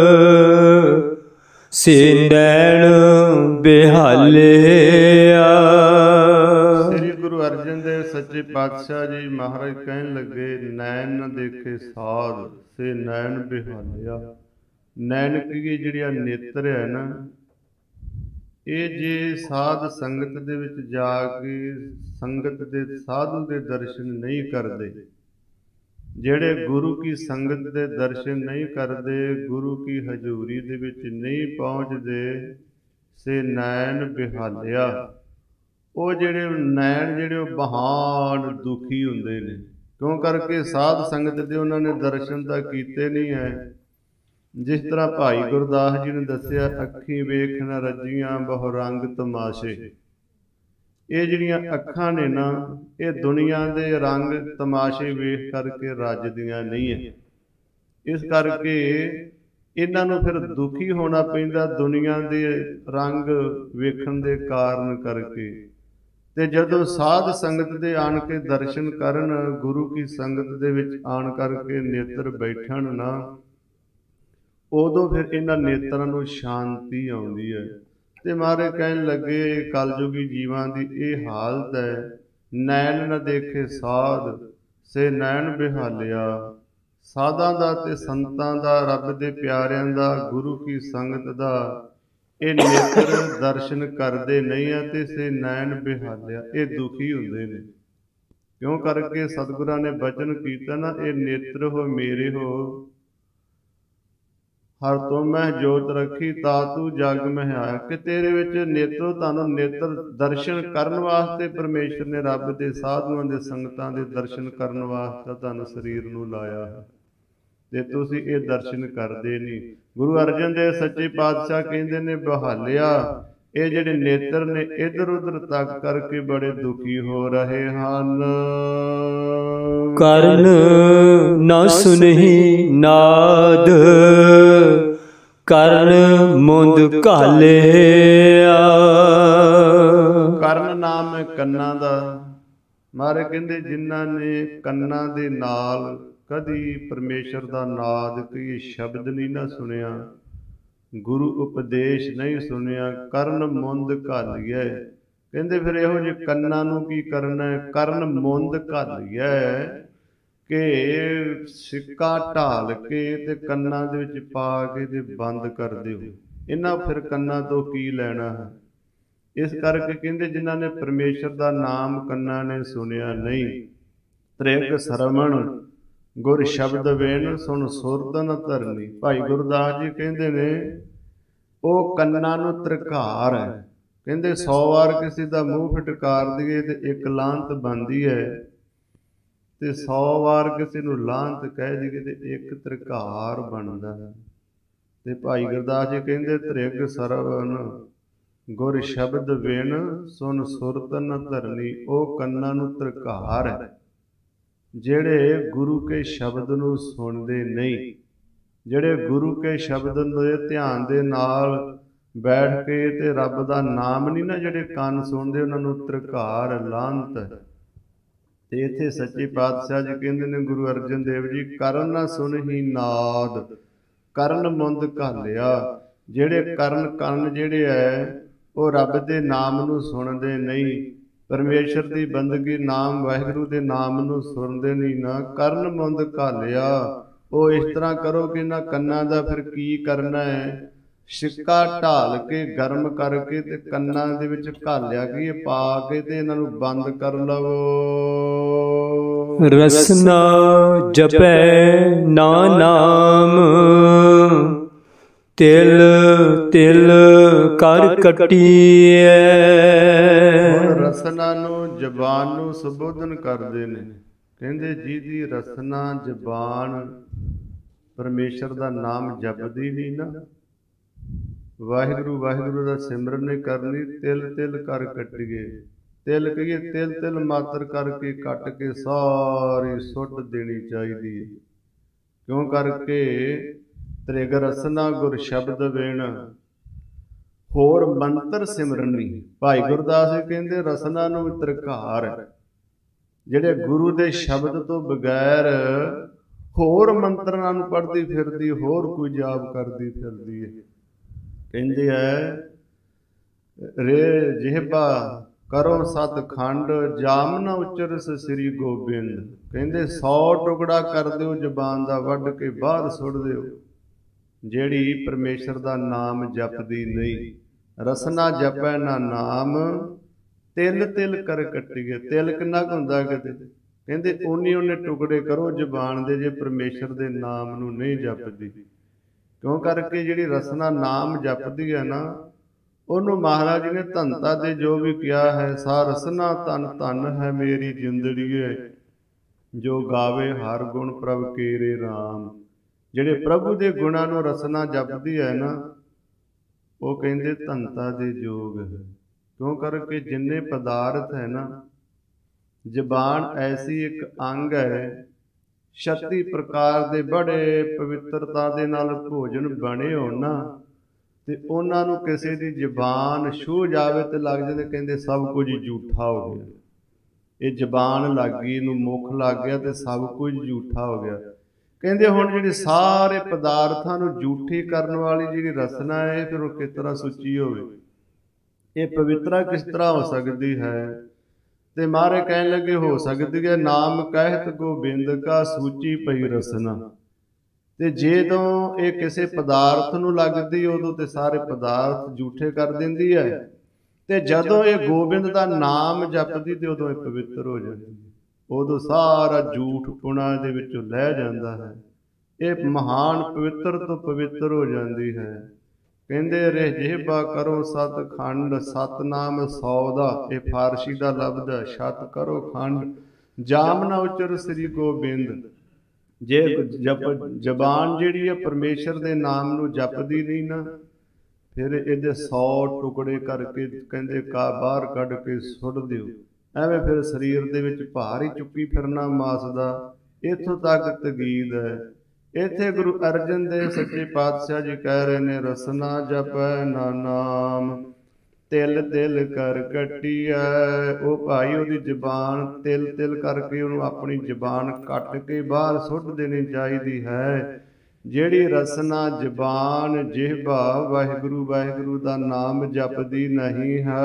ਸੇ ਨੈਣ ਬਿਹਾਲਿਆ। ਸ੍ਰੀ ਗੁਰੂ ਅਰਜਨ ਦੇਵ ਸੱਚੇ ਪਾਤਸ਼ਾਹ ਜੀ ਮਹਾਰਾਜ ਕਹਿਣ ਲੱਗੇ, ਨੈਣ ਨਾ ਦੇਖੇ ਸਾਧ, ਸੇ ਨੈਣ ਬਿਹਾਲਿਆ। ਨੈਣ ਕੀ ਜਿਹੜੀਆਂ ਨੇਤਰ ਹੈ ਨਾ, ਇਹ ਜੇ ਸਾਧ ਸੰਗਤ ਦੇ ਵਿੱਚ ਜਾ ਕੇ ਸੰਗਤ ਦੇ ਸਾਧੂ ਦੇ ਦਰਸ਼ਨ ਨਹੀਂ ਕਰਦੇ, ਜਿਹੜੇ ਗੁਰੂ ਕੀ ਸੰਗਤ ਦੇ ਦਰਸ਼ਨ ਨਹੀਂ ਕਰਦੇ, ਗੁਰੂ ਕੀ ਹਜ਼ੂਰੀ ਦੇ ਵਿੱਚ ਨਹੀਂ ਪਹੁੰਚਦੇ, ਸੇ ਨੈਣ ਬਿਹਾਲਿਆ। ਉਹ ਜਿਹੜੇ ਨੈਣ ਜਿਹੜੇ ਉਹ ਬਹਾਨ ਦੁਖੀ ਹੁੰਦੇ ਨੇ, ਕਿਉਂ ਕਰਕੇ ਸਾਧ ਸੰਗਤ ਦੇ ਉਹਨਾਂ ਨੇ ਦਰਸ਼ਨ ਤਾਂ ਕੀਤੇ ਨਹੀਂ ਹੈ। ਜਿਸ ਤਰ੍ਹਾਂ ਭਾਈ ਗੁਰਦਾਸ ਜੀ ਨੇ ਦੱਸਿਆ, ਅੱਖੀਂ ਵੇਖ ਨ ਰੱਜੀਆਂ ਬਹੁ ਰੰਗ ਤਮਾਸ਼ੇ। ਇਹ ਜਿਹੜੀਆਂ ਅੱਖਾਂ ਨੇ ਨਾ, ਇਹ ਦੁਨੀਆ ਦੇ ਰੰਗ ਤਮਾਸ਼ੇ ਵੇਖ ਕਰਕੇ ਰੱਜਦੀਆਂ ਨਹੀਂ ਹੈ। ਇਸ ਕਰਕੇ ਇਹਨਾਂ ਨੂੰ ਫਿਰ ਦੁਖੀ ਹੋਣਾ ਪੈਂਦਾ ਦੁਨੀਆ ਦੇ ਰੰਗ ਵੇਖਣ ਦੇ ਕਾਰਨ ਕਰਕੇ। ਤੇ ਜਦੋਂ ਸਾਧ ਸੰਗਤ ਦੇ ਆਣ ਕੇ ਦਰਸ਼ਨ ਕਰਨ, ਗੁਰੂ ਕੀ ਸੰਗਤ ਦੇ ਵਿੱਚ ਆਣ ਕਰਕੇ ਨੇਤਰ ਬੈਠਣ ਨਾ, ਉਦੋਂ ਫਿਰ ਇਹਨਾਂ ਨੇਤਰਾਂ ਨੂੰ ਸ਼ਾਂਤੀ ਆਉਂਦੀ ਹੈ। ਤੇ ਮਹਾਰਾਜ ਕਹਿਣ ਲੱਗੇ ਕਲਯੁਗੀ ਜੀਵਾਂ ਦੀ ਇਹ ਹਾਲਤ ਹੈ, ਨੈਣ ਨਾ ਦੇਖੇ ਸਾਧ, ਸੇ ਨੈਣ ਬਿਹਾਲਿਆ। ਸਾਧਾਂ ਦਾ ਤੇ ਸੰਤਾਂ ਦਾ, ਰੱਬ ਦੇ ਪਿਆਰਿਆਂ ਦਾ, ਗੁਰੂ ਕੀ ਸੰਗਤ ਦਾ ਇਹ ਨੇਤਰ ਦਰਸ਼ਨ ਕਰਦੇ ਨਹੀਂ ਆ, ਤੇ ਸੇ ਨੈਣ ਬਿਹਾਲਿਆ, ਇਹ ਦੁਖੀ ਹੁੰਦੇ ਨੇ। ਕਿਉਂ ਕਰਕੇ ਸਤਿਗੁਰਾਂ ਨੇ ਬਚਨ ਕੀਤਾ ਨਾ, ਇਹ ਨੇਤਰ ਹੋ ਮੇਰੇ ਹੋ, ਹਰ ਤੋਂ ਮੈਂ ਜੋਤ ਰੱਖੀ ਤਾ ਤੂੰ ਜਗ ਮਹਿ ਆਇਆ। ਕਿ ਤੇਰੇ ਵਿੱਚ ਨੇਤਰੋ, ਤੁਹਾਨੂੰ ਨੇਤਰ ਦਰਸ਼ਨ ਕਰਨ ਵਾਸਤੇ ਪਰਮੇਸ਼ਰ ਨੇ, ਰੱਬ ਦੇ ਸਾਧੂਆਂ ਦੇ ਸੰਗਤਾਂ ਦੇ ਦਰਸ਼ਨ ਕਰਨ ਵਾਸਤੇ ਤੁਹਾਨੂੰ ਸਰੀਰ ਨੂੰ ਲਾਇਆ ਹੈ, ਤੇ ਤੁਸੀਂ ਇਹ ਦਰਸ਼ਨ ਕਰਦੇ ਨਹੀਂ। ਗੁਰੂ ਅਰਜਨ ਦੇਵ ਸੱਚੇ ਪਾਤਸ਼ਾਹ ਕਹਿੰਦੇ ਨੇ ਬਹਾਲਿਆ। ਇਹ ਜਿਹੜੇ ਨੇਤਰ ਨੇ ਇੱਧਰ ਉੱਧਰ ਤੱਕ ਕਰਕੇ ਬੜੇ ਦੁਖੀ ਹੋ ਰਹੇ ਹਨ। ਕਰਨ ਨਾ ਸੁਨਹੀ ਨਾਦ, ਕਰਨ ਮੁੰਦ ਘਾਲਿਆ। ਕਰਨ ਨਾਮ ਹੈ ਕੰਨਾਂ ਦਾ। ਮਹਾਰਾਜ ਕਹਿੰਦੇ ਜਿਨ੍ਹਾਂ ਨੇ ਕੰਨਾਂ ਦੇ ਨਾਲ ਕਦੀ ਪਰਮੇਸ਼ਰ ਦਾ ਨਾਦ ਕੋਈ ਸ਼ਬਦ ਨਹੀਂ ਨਾ ਸੁਣਿਆ, ਗੁਰੂ ਉਪਦੇਸ਼ ਨਹੀਂ ਸੁਣਿਆ, ਕਰਨ ਮੁੰਦ ਘਾਲਿਐ। ਕਹਿੰਦੇ ਫਿਰ ਇਹੋ ਜਿਹੇ ਕੰਨਾਂ ਨੂੰ ਕੀ ਕਰਨਾ ਹੈ? ਕਰਨ ਮੁੰਦ ਘਾਲਿਐ, ਕਿ ਸਿੱਕਾ ਢਾਲ ਕੇ ਤੇ ਕੰਨਾਂ ਦੇ ਵਿੱਚ ਪਾ ਕੇ ਤੇ ਬੰਦ ਕਰ ਦਿਓ, ਇਹਨਾਂ ਫਿਰ ਕੰਨਾਂ ਤੋਂ ਕੀ ਲੈਣਾ ਹੈ। ਇਸ ਕਰਕੇ ਕਹਿੰਦੇ ਜਿਨ੍ਹਾਂ ਨੇ ਪਰਮੇਸ਼ਰ ਦਾ ਨਾਮ ਕੰਨਾਂ ਨੇ ਸੁਣਿਆ ਨਹੀਂ, ਤ੍ਰਿਗ ਸਰਵਣ ਗੁਰ ਸ਼ਬਦ ਵੇਣ ਸੁਣ ਸੁਰਤ ਨ ਧਰਨੀ। ਭਾਈ ਗੁਰਦਾਸ ਜੀ ਕਹਿੰਦੇ ਨੇ ਉਹ ਕੰਨਾਂ ਨੂੰ ਤ੍ਰਿਕਾਰ ਹੈ। ਕਹਿੰਦੇ ਸੌ ਵਾਰ ਕਿਸੇ ਦਾ ਮੂੰਹ ਫਟਕਾਰ ਦਈਏ ਤੇ ਇੱਕ ਲਾਹਨਤ ਬਣਦੀ ਹੈ, ਤੇ ਸੌ ਵਾਰ ਕਿਸੇ ਨੂੰ ਲਾਹਨਤ ਕਹਿ ਦਈਏ ਤੇ ਇੱਕ ਤ੍ਰਿਕਾਰ ਬਣਦਾ ਹੈ। ਤੇ ਭਾਈ ਗੁਰਦਾਸ ਜੀ ਕਹਿੰਦੇ ਤ੍ਰਿਗ ਸਰਵਣ ਗੁਰ ਸ਼ਬਦ ਵਿਣ ਸੁਨ ਸੁਰਤ ਨ ਧਰਨੀ। ਉਹ ਕੰਨਾਂ ਨੂੰ ਤ੍ਰਿਕਾਰ ਹੈ ਜਿਹੜੇ ਗੁਰੂ ਕੇ ਸ਼ਬਦ ਨੂੰ ਸੁਣਦੇ ਨਹੀਂ, ਜਿਹੜੇ ਗੁਰੂ ਕੇ ਸ਼ਬਦ ਦੇ ਧਿਆਨ ਦੇ ਨਾਲ ਬੈਠ ਕੇ ਤੇ ਰੱਬ ਦਾ ਨਾਮ ਨਹੀਂ ਨਾ ਜਿਹੜੇ ਕੰਨ ਸੁਣਦੇ, ਉਹਨਾਂ ਨੂੰ ਤ੍ਰਿਕਾਰ ਲਾਹਨਤ ਹੈ। ਤੇ ਇੱਥੇ ਸੱਚੇ ਪਾਤਸ਼ਾਹ ਜੀ ਕਹਿੰਦੇ ਨੇ ਗੁਰੂ ਅਰਜਨ ਦੇਵ ਜੀ, ਕਰਨ ਨਾ ਸੁਣਹੀ ਨਾਦ ਕਰਨ ਮੁੰਦ ਘਾਲਿਆ। ਜਿਹੜੇ ਕਰਨ ਕੰਨ ਜਿਹੜੇ ਹੈ ਉਹ ਰੱਬ ਦੇ ਨਾਮ ਨੂੰ ਸੁਣਦੇ ਨਹੀਂ, ਪਰਮੇਸ਼ਰ ਦੀ ਬੰਦਗੀ ਨਾਮ ਵਾਹਿਗੁਰੂ ਦੇ ਨਾਮ ਨੂੰ ਸੁਣਦੇ ਨਹੀਂ ਨਾ, ਕਰਨ ਮੁੰਦ ਘਾਲਿਆ। ਉਹ ਇਸ ਤਰ੍ਹਾਂ ਕਰੋ ਕਿ ਇਹਨਾਂ ਕੰਨਾਂ ਦਾ ਫਿਰ ਕੀ ਕਰਨਾ ਹੈ, ਸਿੱਕਾ ਢਾਲ ਕੇ ਗਰਮ ਕਰਕੇ ਤੇ ਕੰਨਾਂ ਦੇ ਵਿੱਚ ਘਾਲਿਆ ਕਿ ਇਹ ਪਾ ਕੇ ਤੇ ਇਹਨਾਂ ਨੂੰ ਬੰਦ ਕਰ ਲਵੋ। ਰਸਨਾ ਜਪੈ ਨਾ ਨਾਮ ਤਿਲ ਤਿਲ ਕਰ ਕੱਟੀਐ। ਹੁਣ ਰਸਨਾ ਨੂੰ ਜ਼ਬਾਨ ਨੂੰ ਸੰਬੋਧਨ ਕਰਦੇ ਨੇ, ਕਹਿੰਦੇ ਜਿਹਦੀ ਰਸਨਾ ਜ਼ਬਾਨ ਪਰਮੇਸ਼ਰ ਦਾ ਨਾਮ ਜਪਦੀ ਨਹੀਂ ਨਾ, ਵਾਹਿਗੁਰੂ ਵਾਹਿਗੁਰੂ ਦਾ ਸਿਮਰਨ ਨਹੀਂ ਕਰਨੀ, ਤਿਲ ਤਿਲ ਕਰ ਕੱਟੀਏ। ਤਿਲ ਕਹੀਏ ਤਿਲ ਤਿਲ ਮਾਤਰ ਕਰਕੇ ਕੱਟ ਕੇ ਸਾਰੀ ਸੁੱਟ ਦੇਣੀ ਚਾਹੀਦੀ ਹੈ। ਕਿਉਂ ਕਰਕੇ ਤ੍ਰਿਗ ਰਸਨਾ ਗੁਰ ਸ਼ਬਦ ਵੇਣ ਹੋਰ ਮੰਤਰ ਸਿਮਰਨੀ। ਭਾਈ ਗੁਰਦਾਸ ਜੀ ਕਹਿੰਦੇ ਰਸਨਾ ਨੂੰ ਵੀ ਤ੍ਰਿਕਾਰ ਹੈ, ਜਿਹੜੇ ਗੁਰੂ ਦੇ ਸ਼ਬਦ ਤੋਂ ਬਗੈਰ ਹੋਰ ਮੰਤਰਾਂ ਨੂੰ ਪੜ੍ਹਦੀ ਫਿਰਦੀ, ਹੋਰ ਕੋਈ ਜਾਪ ਕਰਦੀ ਫਿਰਦੀ ਹੈ। ਕਹਿੰਦੇ ਹੈ ਰੇ ਜਿਹਬਾ ਕਰੋ ਸਤਖੰਡ ਜਾਮ ਨਾ ਉਚਰਸ ਸ੍ਰੀ ਗੋਬਿੰਦ। ਕਹਿੰਦੇ ਸੌ ਟੁਕੜਾ ਕਰ ਦਿਓ ਜ਼ਬਾਨ ਦਾ, ਵੱਢ ਕੇ ਬਾਹਰ ਸੁੱਟ ਦਿਓ ਜਿਹੜੀ ਪਰਮੇਸ਼ਰ ਦਾ ਨਾਮ ਜਪਦੀ ਨਹੀਂ। ਰਸਨਾ ਜਪੈ ਨਾ ਨਾਮ ਤਿਲ ਤਿਲ ਕਰ ਕੱਟੀਏ। ਤਿਲ ਕਿੰਨਾ ਕੁ ਹੁੰਦਾ ਕਿਤੇ, ਕਹਿੰਦੇ ਓਨੇ ਓਨੇ ਟੁਕੜੇ ਕਰੋ ਜ਼ਬਾਨ ਦੇ ਜੇ ਪਰਮੇਸ਼ਰ ਦੇ ਨਾਮ ਨੂੰ ਨਹੀਂ ਜਪਦੀ। ਕਿਉਂ ਕਰਕੇ ਜਿਹੜੀ ਰਸਨਾ ਨਾਮ ਜਪਦੀ ਹੈ ਨਾ, ਉਹਨੂੰ ਮਹਾਰਾਜ ਜੀ ਨੇ ਧੰਤਾ ਦੇ ਜੋ ਵੀ ਕਿਹਾ ਹੈ, ਸਾ ਰਸਨਾ ਧਨ ਧਨ ਹੈ ਮੇਰੀ ਜਿੰਦੜੀਏ ਜੋ ਗਾਵੇ ਹਰ ਗੁਣ ਪ੍ਰਭ ਕੇਰੇ ਰਾਮ। ਜਿਹੜੇ ਪ੍ਰਭੂ ਦੇ ਗੁਣਾਂ ਨੂੰ ਰਸਨਾ ਜਪਦੀ ਹੈ ਨਾ, ਉਹ ਕਹਿੰਦੇ ਧੰਤਾ ਦੇ ਯੋਗ ਹੈ। ਕਿਉਂ ਕਰਕੇ ਜਿੰਨੇ ਪਦਾਰਥ ਹੈ ਨਾ, ਜ਼ਬਾਨ ਐਸੀ ਇੱਕ ਅੰਗ ਹੈ, ਛੱਤੀ ਪ੍ਰਕਾਰ ਦੇ ਬੜੇ ਪਵਿੱਤਰਤਾ ਦੇ ਨਾਲ ਭੋਜਨ ਬਣੇ ਹੋਣ ਨਾ, ਤੇ ਉਹਨਾਂ ਨੂੰ ਕਿਸੇ ਦੀ ਜ਼ਬਾਨ ਛੂਹ ਜਾਵੇ ਤੇ ਲੱਗ ਜਾਂਦੇ, ਕਹਿੰਦੇ ਸਭ ਕੁਝ ਝੂਠਾ ਹੋ ਗਿਆ। ਇਹ ਜ਼ਬਾਨ ਲੱਗ ਗਈ, ਇਹਨੂੰ ਮੁੱਖ ਲੱਗ ਗਿਆ ਤੇ ਸਭ ਕੁਝ ਝੂਠਾ ਹੋ ਗਿਆ। ਕਹਿੰਦੇ ਹੁਣ ਜਿਹੜੇ ਸਾਰੇ ਪਦਾਰਥਾਂ ਨੂੰ ਝੂਠੀ ਕਰਨ ਵਾਲੀ ਜਿਹੜੀ ਰਸਨਾ ਹੈ, ਫਿਰ ਉਹ ਕਿਸ ਤਰ੍ਹਾਂ ਸੁੱਚੀ ਹੋਵੇ, ਇਹ ਪਵਿੱਤਰਾ ਕਿਸ ਤਰ੍ਹਾਂ ਹੋ ਸਕਦੀ ਹੈ। ਤੇ ਮਹਾਰਾਜ ਕਹਿਣ ਲੱਗੇ ਹੋ ਸਕਦੀ ਹੈ ਨਾਮ ਕਹਿਤ ਗੋਬਿੰਦ ਕਾ ਸੂਚੀ ਪਈ ਰਸਨਾ। ਤੇ ਜਦੋਂ ਇਹ ਕਿਸੇ ਪਦਾਰਥ ਨੂੰ ਲੱਗਦੀ, ਉਦੋਂ ਤੇ ਸਾਰੇ ਪਦਾਰਥ ਝੂਠੇ ਕਰ ਦਿੰਦੀ ਹੈ, ਤੇ ਜਦੋਂ ਇਹ ਗੋਬਿੰਦ ਦਾ ਨਾਮ ਜਪਦੀ ਤੇ ਉਦੋਂ ਇਹ ਪਵਿੱਤਰ ਹੋ ਜਾਂਦੀ, ਉਦੋਂ ਸਾਰਾ ਝੂਠ ਪੁਣਾ ਦੇ ਵਿੱਚੋਂ ਲੈ ਜਾਂਦਾ ਹੈ। ਇਹ ਮਹਾਨ ਪਵਿੱਤਰ ਤੋਂ ਪਵਿੱਤਰ ਹੋ ਜਾਂਦੀ ਹੈ। ਕਹਿੰਦੇ ਰੇ ਜਿਹਬਾ ਕਰੋ ਸਤਖੰਡ, ਸਤਨਾਮ ਸੌ ਦਾ, ਇਹ ਫਾਰਸੀ ਦਾ ਲਫ਼ਜ਼ ਹੈ, ਸਤ ਕਰੋ ਖੰਡ ਜਾਮ ਨਾ ਉਚਰ ਸ੍ਰੀ ਗੋਬਿੰਦ। ਜੇ ਜਪ ਜ਼ਬਾਨ ਜਿਹੜੀ ਹੈ ਪਰਮੇਸ਼ਰ ਦੇ ਨਾਮ ਨੂੰ ਜਪਦੀ ਨਹੀਂ ਨਾ, ਫਿਰ ਇਹਦੇ ਸੌ ਟੁਕੜੇ ਕਰਕੇ ਕਹਿੰਦੇ ਕਾ ਬਾਹਰ ਕੱਢ ਕੇ ਸੁੱਟ ਦਿਓ। ਐਵੇਂ ਫਿਰ ਸਰੀਰ ਦੇ ਵਿੱਚ ਭਾਰ ਹੀ ਚੁੱਕੀ ਫਿਰਨਾ ਮਾਸ ਦਾ। ਇੱਥੋਂ ਤੱਕ ਤਗੀਦ ਹੈ। ਇੱਥੇ ਗੁਰੂ ਅਰਜਨ ਦੇਵ ਸੱਚੇ ਪਾਤਸ਼ਾਹ ਜੀ ਕਹਿ ਰਹੇ ਨੇ ਰਸਨਾ ਜਪੈ ਨਾ ਨਾਮ ਤਿਲ ਤਿਲ ਕਰ ਕੱਟੀਐ। ਉਹ ਭਾਈ ਉਹਦੀ ਜ਼ਬਾਨ ਤਿਲ ਤਿਲ ਕਰਕੇ ਉਹਨੂੰ ਆਪਣੀ ਜ਼ਬਾਨ ਕੱਟ ਕੇ ਬਾਹਰ ਸੁੱਟ ਦੇਣੀ ਚਾਹੀਦੀ ਹੈ। ਜਿਹੜੀ ਰਸਨਾ ਜ਼ਬਾਨ ਜਿਹਬਾ ਵਾਹਿਗੁਰੂ ਵਾਹਿਗੁਰੂ ਦਾ ਨਾਮ ਜਪਦੀ ਨਹੀਂ ਹੈ।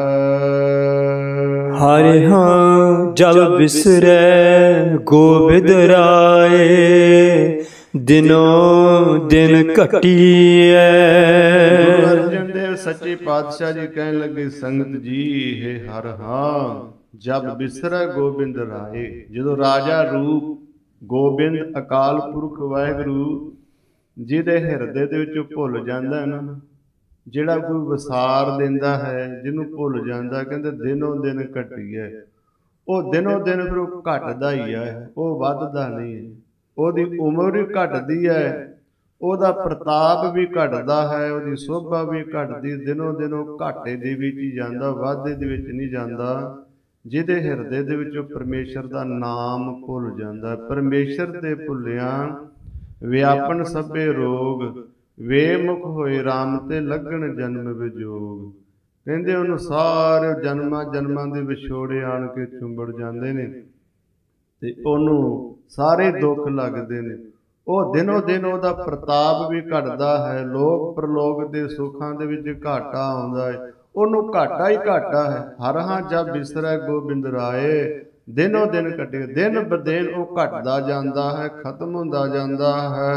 ਹਰਿ ਹਾਂ ਜਬ ਬਿਸਰੈ ਗੋਬਿੰਦ ਰਾਏ, ਦਿਨੋ ਦਿਨ ਘਟੀਐ। ਗੁਰੂ ਅਰਜਨ ਦੇਵ ਸੱਚੇ ਪਾਤਸ਼ਾਹ ਜੀ ਕਹਿਣ ਲੱਗੇ, ਸੰਗਤ ਜੀ ਹੈ ਹਰ ਹਾਂ ਜਬ ਬਿਸਰੈ ਗੋਬਿੰਦ ਰਾਏ, ਜਦੋਂ ਰਾਜਾ ਰੂਪ ਗੋਬਿੰਦ ਅਕਾਲ ਪੁਰਖ ਵਾਹਿਗੁਰੂ ਜਿਹਦੇ ਹਿਰਦੇ ਦੇ ਵਿੱਚੋਂ ਭੁੱਲ ਜਾਂਦਾ ਹੈ ਨਾ, ਜਿਹੜਾ ਕੋਈ ਵਿਸਾਰ ਦਿੰਦਾ ਹੈ, ਜਿਹਨੂੰ ਭੁੱਲ ਜਾਂਦਾ, ਕਹਿੰਦੇ ਦਿਨੋਂ ਦਿਨ ਘਟੀਐ। ਉਹ ਦਿਨੋਂ ਦਿਨ ਫਿਰ ਉਹ ਘਟਦਾ ਹੀ ਹੈ, ਉਹ ਵੱਧਦਾ ਨਹੀਂ ਹੈ। ਉਹਦੀ ਉਮਰ ਵੀ ਘਟਦੀ ਹੈ, ਉਹਦਾ ਪ੍ਰਤਾਪ ਵੀ ਘਟਦਾ ਹੈ, ਉਹਦੀ ਸੋਭਾ ਵੀ ਘਟਦੀ, ਦਿਨੋਂ ਦਿਨ ਉਹ ਘਾਟੇ ਦੇ ਵਿੱਚ ਹੀ ਜਾਂਦਾ, ਵਾਧੇ ਦੇ ਵਿੱਚ ਨਹੀਂ ਜਾਂਦਾ। ਜਿਹਦੇ ਹਿਰਦੇ ਦੇ ਵਿੱਚੋਂ ਪਰਮੇਸ਼ਰ ਦਾ ਨਾਮ ਭੁੱਲ ਜਾਂਦਾ। ਪਰਮੇਸ਼ਰ ਤੇ ਭੁੱਲਿਆ ਵਿਆਪਨ ਸਭੇ ਰੋਗ, ਵੇਮੁਖ ਹੋਏ ਰਾਮ ਤੇ ਲੱਗਣ ਜਨਮ ਵਿਜੋਗ। ਕਹਿੰਦੇ ਉਹਨੂੰ ਸਾਰੇ ਜਨਮਾਂ ਜਨਮਾਂ ਦੇ ਵਿਛੋੜੇ ਆਣ ਕੇ ਚੁੰਬੜ ਜਾਂਦੇ ਨੇ ਤੇ ਉਹਨੂੰ ਸਾਰੇ ਦੁੱਖ ਲੱਗਦੇ ਨੇ। ਉਹ ਦਿਨੋਂ ਦਿਨ ਉਹਦਾ ਪ੍ਰਤਾਪ ਵੀ ਘਟਦਾ ਹੈ, ਲੋਕ ਪ੍ਰਲੋਕ ਦੇ ਸੁੱਖਾਂ ਦੇ ਵਿੱਚ ਘਾਟਾ ਆਉਂਦਾ ਹੈ, ਉਹਨੂੰ ਘਾਟਾ ਹੀ ਘਾਟਾ ਹੈ। ਹਰ ਹਾਂ ਜਬ ਬਿਸਰੈ ਗੋਬਿੰਦ ਰਾਏ, ਦਿਨੋਂ ਦਿਨ ਘਟੇ, ਦਿਨ ਬ ਦਿਨ ਉਹ ਘਟਦਾ ਜਾਂਦਾ ਹੈ, ਖਤਮ ਹੁੰਦਾ ਜਾਂਦਾ ਹੈ।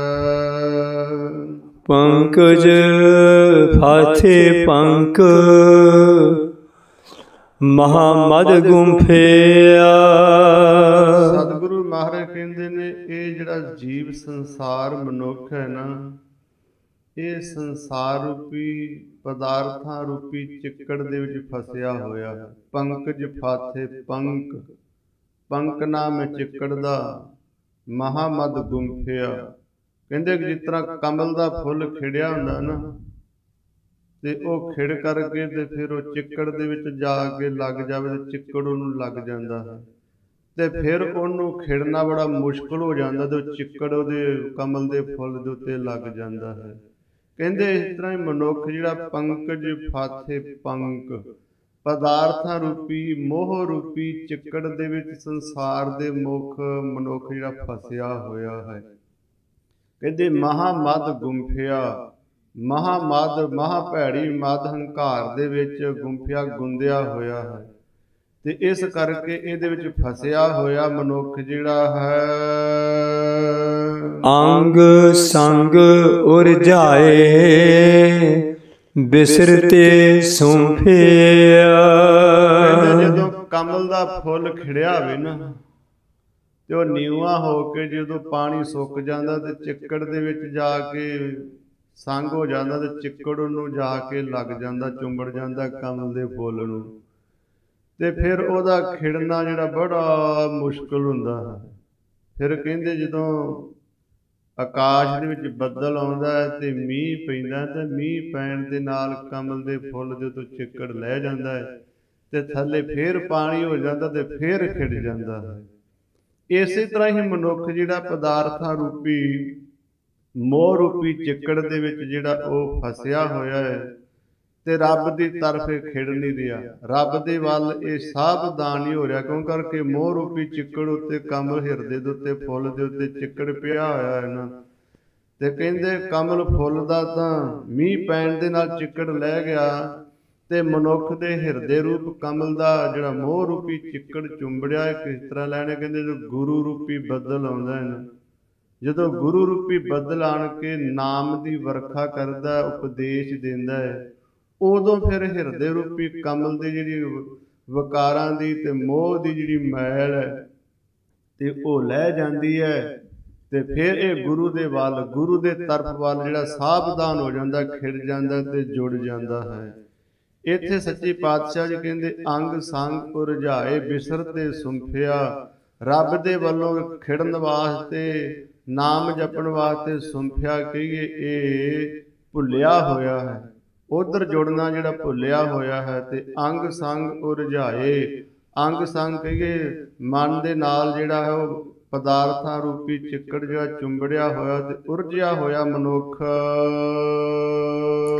ਪੰਕਜ ਫਾਥੇ ਪੰਕ ਮਹਾਮਦ ਗੁੰਫਿਆ। ਸਤਿਗੁਰੂ ਮਹਾਰਾਜ ਕਹਿੰਦੇ ਨੇ, ਇਹ ਜਿਹੜਾ ਜੀਵ ਸੰਸਾਰ ਮਨੁੱਖ ਹੈ ਨਾ, ਇਹ ਸੰਸਾਰ ਰੂਪੀ ਪਦਾਰਥਾਂ ਰੂਪੀ ਚਿੱਕੜ ਦੇ ਵਿੱਚ ਫਸਿਆ ਹੋਇਆ ਹੈ। ਪੰਕਜ ਫਾਥੇ ਪੰਕ, ਪੰਕ ਨਾਮ ਹੈ ਚਿੱਕੜ ਦਾ, ਮਹਾਮਦ ਗੁੰਫਿਆ। ਕਹਿੰਦੇ ਕਿ ਜਿਸ ਤਰ੍ਹਾਂ ਕਮਲ ਦਾ ਫੁੱਲ ਖਿੜਿਆ ਹੁੰਦਾ ਨਾ, ਤੇ ਉਹ ਖਿੜ ਕਰਕੇ ਤੇ ਫਿਰ ਉਹ ਚਿੱਕੜ ਦੇ ਵਿੱਚ ਜਾ ਕੇ ਲੱਗ ਜਾਵੇ ਤੇ ਚਿੱਕੜ ਉਹਨੂੰ ਲੱਗ ਜਾਂਦਾ ਹੈ, ਤੇ ਫਿਰ ਉਹਨੂੰ ਖਿੜਨਾ ਬੜਾ ਮੁਸ਼ਕਲ ਹੋ ਜਾਂਦਾ, ਤੇ ਉਹ ਚਿੱਕੜ ਉਹਦੇ ਕਮਲ ਦੇ ਫੁੱਲ ਦੇ ਉੱਤੇ ਲੱਗ ਜਾਂਦਾ ਹੈ। ਕਹਿੰਦੇ ਇਸ ਤਰ੍ਹਾਂ ਹੀ ਮਨੁੱਖ ਜਿਹੜਾ ਪੰਕਜ ਫਾਥੇ ਪੰਕ, ਪਦਾਰਥਾਂ ਰੂਪੀ ਮੋਹ ਰੂਪੀ ਚਿੱਕੜ ਦੇ ਵਿੱਚ ਸੰਸਾਰ ਦੇ ਮੁੱਖ ਮਨੁੱਖ ਜਿਹੜਾ ਫਸਿਆ ਹੋਇਆ ਹੈ। ਕਹਿੰਦੇ ਮਹਾਮਦ ਗੁੰਫਿਆ, ਮਹਾਮਦ ਮਹਾ ਭੈੜੀ ਮਦ ਹੰਕਾਰ ਦੇ ਵਿੱਚ ਗੁੰਫਿਆ ਗੁੰਦਿਆ ਹੋਇਆ ਹੈ, ਤੇ ਇਸ ਕਰਕੇ ਇਹਦੇ ਵਿੱਚ ਫਸਿਆ ਹੋਇਆ ਮਨੁੱਖ ਜਿਹੜਾ ਹੈ ਅੰਗ ਸੰਗ ਉਰਝਾਏ, ਬਿਸਰਤੇ ਸੁੰਫਿਆ। ਜਦੋਂ ਕਮਲ ਦਾ ਫੁੱਲ ਖਿੜਿਆ ਹੋਵੇ ਨਾ, ਤੇ ਉਹ ਨੀਵਾਂ ਹੋ ਕੇ ਜਦੋਂ ਪਾਣੀ ਸੁੱਕ ਜਾਂਦਾ ਤੇ ਚਿੱਕੜ ਦੇ ਵਿੱਚ ਜਾ ਕੇ ਸੰਗ ਹੋ ਜਾਂਦਾ, ਤੇ ਚਿੱਕੜ ਉਹਨੂੰ ਜਾ ਕੇ ਲੱਗ ਜਾਂਦਾ, ਚੁੰਬੜ ਜਾਂਦਾ ਕਮਲ ਦੇ ਫੁੱਲ ਨੂੰ, ਤੇ ਫਿਰ ਉਹਦਾ ਖਿੜਨਾ ਜਿਹੜਾ ਬੜਾ ਮੁਸ਼ਕਲ ਹੁੰਦਾ ਹੈ। ਫਿਰ ਕਹਿੰਦੇ ਜਦੋਂ ਆਕਾਸ਼ ਦੇ ਵਿੱਚ ਬੱਦਲ ਆਉਂਦਾ ਹੈ ਤੇ ਮੀਂਹ ਪੈਂਦਾ, ਤੇ ਮੀਂਹ ਪੈਣ ਦੇ ਨਾਲ ਕਮਲ ਦੇ ਫੁੱਲ ਦੇ ਤੋਂ ਚਿੱਕੜ ਲੈ ਜਾਂਦਾ ਹੈ, ਤੇ ਥੱਲੇ ਫਿਰ ਪਾਣੀ ਹੋ ਜਾਂਦਾ, ਤੇ ਫਿਰ ਖਿੜ ਜਾਂਦਾ ਹੈ। ਇਸੇ ਤਰ੍ਹਾਂ ਹੀ ਮਨੁੱਖ ਜਿਹੜਾ ਪਦਾਰਥਾਂ ਰੂਪੀ ਮੋਹ ਰੂਪੀ ਚਿੱਕੜ ਦੇ ਵਿੱਚ ਜਿਹੜਾ ਉਹ ਫਸਿਆ ਹੋਇਆ ਹੈ, ਤੇ ਰੱਬ ਦੀ ਤਰਫ ਖਿੜ ਨਹੀਂ ਰਿਹਾ, ਰੱਬ ਦੇ ਵੱਲ ਇਹ ਸਾਵਧਾਨ ਨਹੀਂ ਹੋ ਰਿਹਾ, ਕਿਉਂ ਕਰਕੇ ਮੋਹ ਰੂਪੀ ਚਿੱਕੜ ਉੱਤੇ ਕਮਲ ਹਿਰਦੇ ਦੇ ਉੱਤੇ ਫੁੱਲ ਦੇ ਉੱਤੇ ਚਿੱਕੜ ਪਿਆ ਹੋਇਆ ਹੈ ਨਾ। ਤੇ ਕਹਿੰਦੇ ਕਮਲ ਫੁੱਲ ਦਾ ਤਾਂ ਮੀਂਹ ਪੈਣ ਦੇ ਨਾਲ ਚਿੱਕੜ ਲੈ ਗਿਆ, ਤੇ ਮਨੁੱਖ ਦੇ ਹਿਰਦੇ ਰੂਪ ਕਮਲ ਦਾ ਜਿਹੜਾ ਮੋਹ ਰੂਪੀ ਚਿੱਕੜ ਚੁੰਬੜਿਆ, ਕਿਸ ਤਰ੍ਹਾਂ ਲੈਣੇ? ਕਹਿੰਦੇ ਜਦੋਂ ਗੁਰੂ ਰੂਪੀ ਬੱਦਲ ਆਉਂਦਾ ਹੈ ਨਾ, ਜਦੋਂ ਗੁਰੂ ਰੂਪੀ ਬੱਦਲ ਆਣ ਕੇ ਨਾਮ ਦੀ ਵਰਖਾ ਕਰਦਾ, ਉਪਦੇਸ਼ ਦਿੰਦਾ ਹੈ, ਉਦੋਂ ਫਿਰ ਹਿਰਦੇ ਰੂਪੀ ਕਮਲ ਦੀ ਜਿਹੜੀ ਵਿਕਾਰਾਂ ਦੀ ਤੇ ਮੋਹ ਦੀ ਜਿਹੜੀ ਮੈਲ ਹੈ, ਤੇ ਉਹ ਲੈ ਜਾਂਦੀ ਹੈ, ਤੇ ਫਿਰ ਇਹ ਗੁਰੂ ਦੇ ਵੱਲ, ਗੁਰੂ ਦੇ ਤਰਫ ਵੱਲ ਜਿਹੜਾ ਸਾਵਧਾਨ ਹੋ ਜਾਂਦਾ, ਖਿੜ ਜਾਂਦਾ ਤੇ ਜੁੜ ਜਾਂਦਾ ਹੈ। ਇੱਥੇ ਸੱਚੇ ਪਾਤਸ਼ਾਹ ਜੀ ਕਹਿੰਦੇ ਅੰਗ ਸੰਗ ਉਰਝਾਏ, ਬਿਸਰਤੇ ਸੁੰਫਿਆ। ਰੱਬ ਦੇ ਵੱਲੋਂ ਖਿੜਨ ਵਾਸਤੇ, ਨਾਮ ਜਪਣ ਵਾਸਤੇ ਸੁੰਫਿਆ ਕਹੀਏ, ਇਹ ਭੁੱਲਿਆ ਹੋਇਆ ਹੈ, ਉਧਰ ਜੁੜਨਾ ਜਿਹੜਾ ਭੁੱਲਿਆ ਹੋਇਆ ਹੈ। ਤੇ ਅੰਗ ਸੰਗ ਉਰਝਾਏ, ਅੰਗ ਸੰਗ ਕਹੀਏ ਮਨ ਦੇ ਨਾਲ ਜਿਹੜਾ ਹੈ ਉਹ ਪਦਾਰਥਾਂ ਰੂਪੀ ਚਿੱਕੜ ਜਿਹੜਾ ਚੁੰਬੜਿਆ ਹੋਇਆ ਤੇ ਉਰਝਿਆ ਹੋਇਆ ਮਨੁੱਖ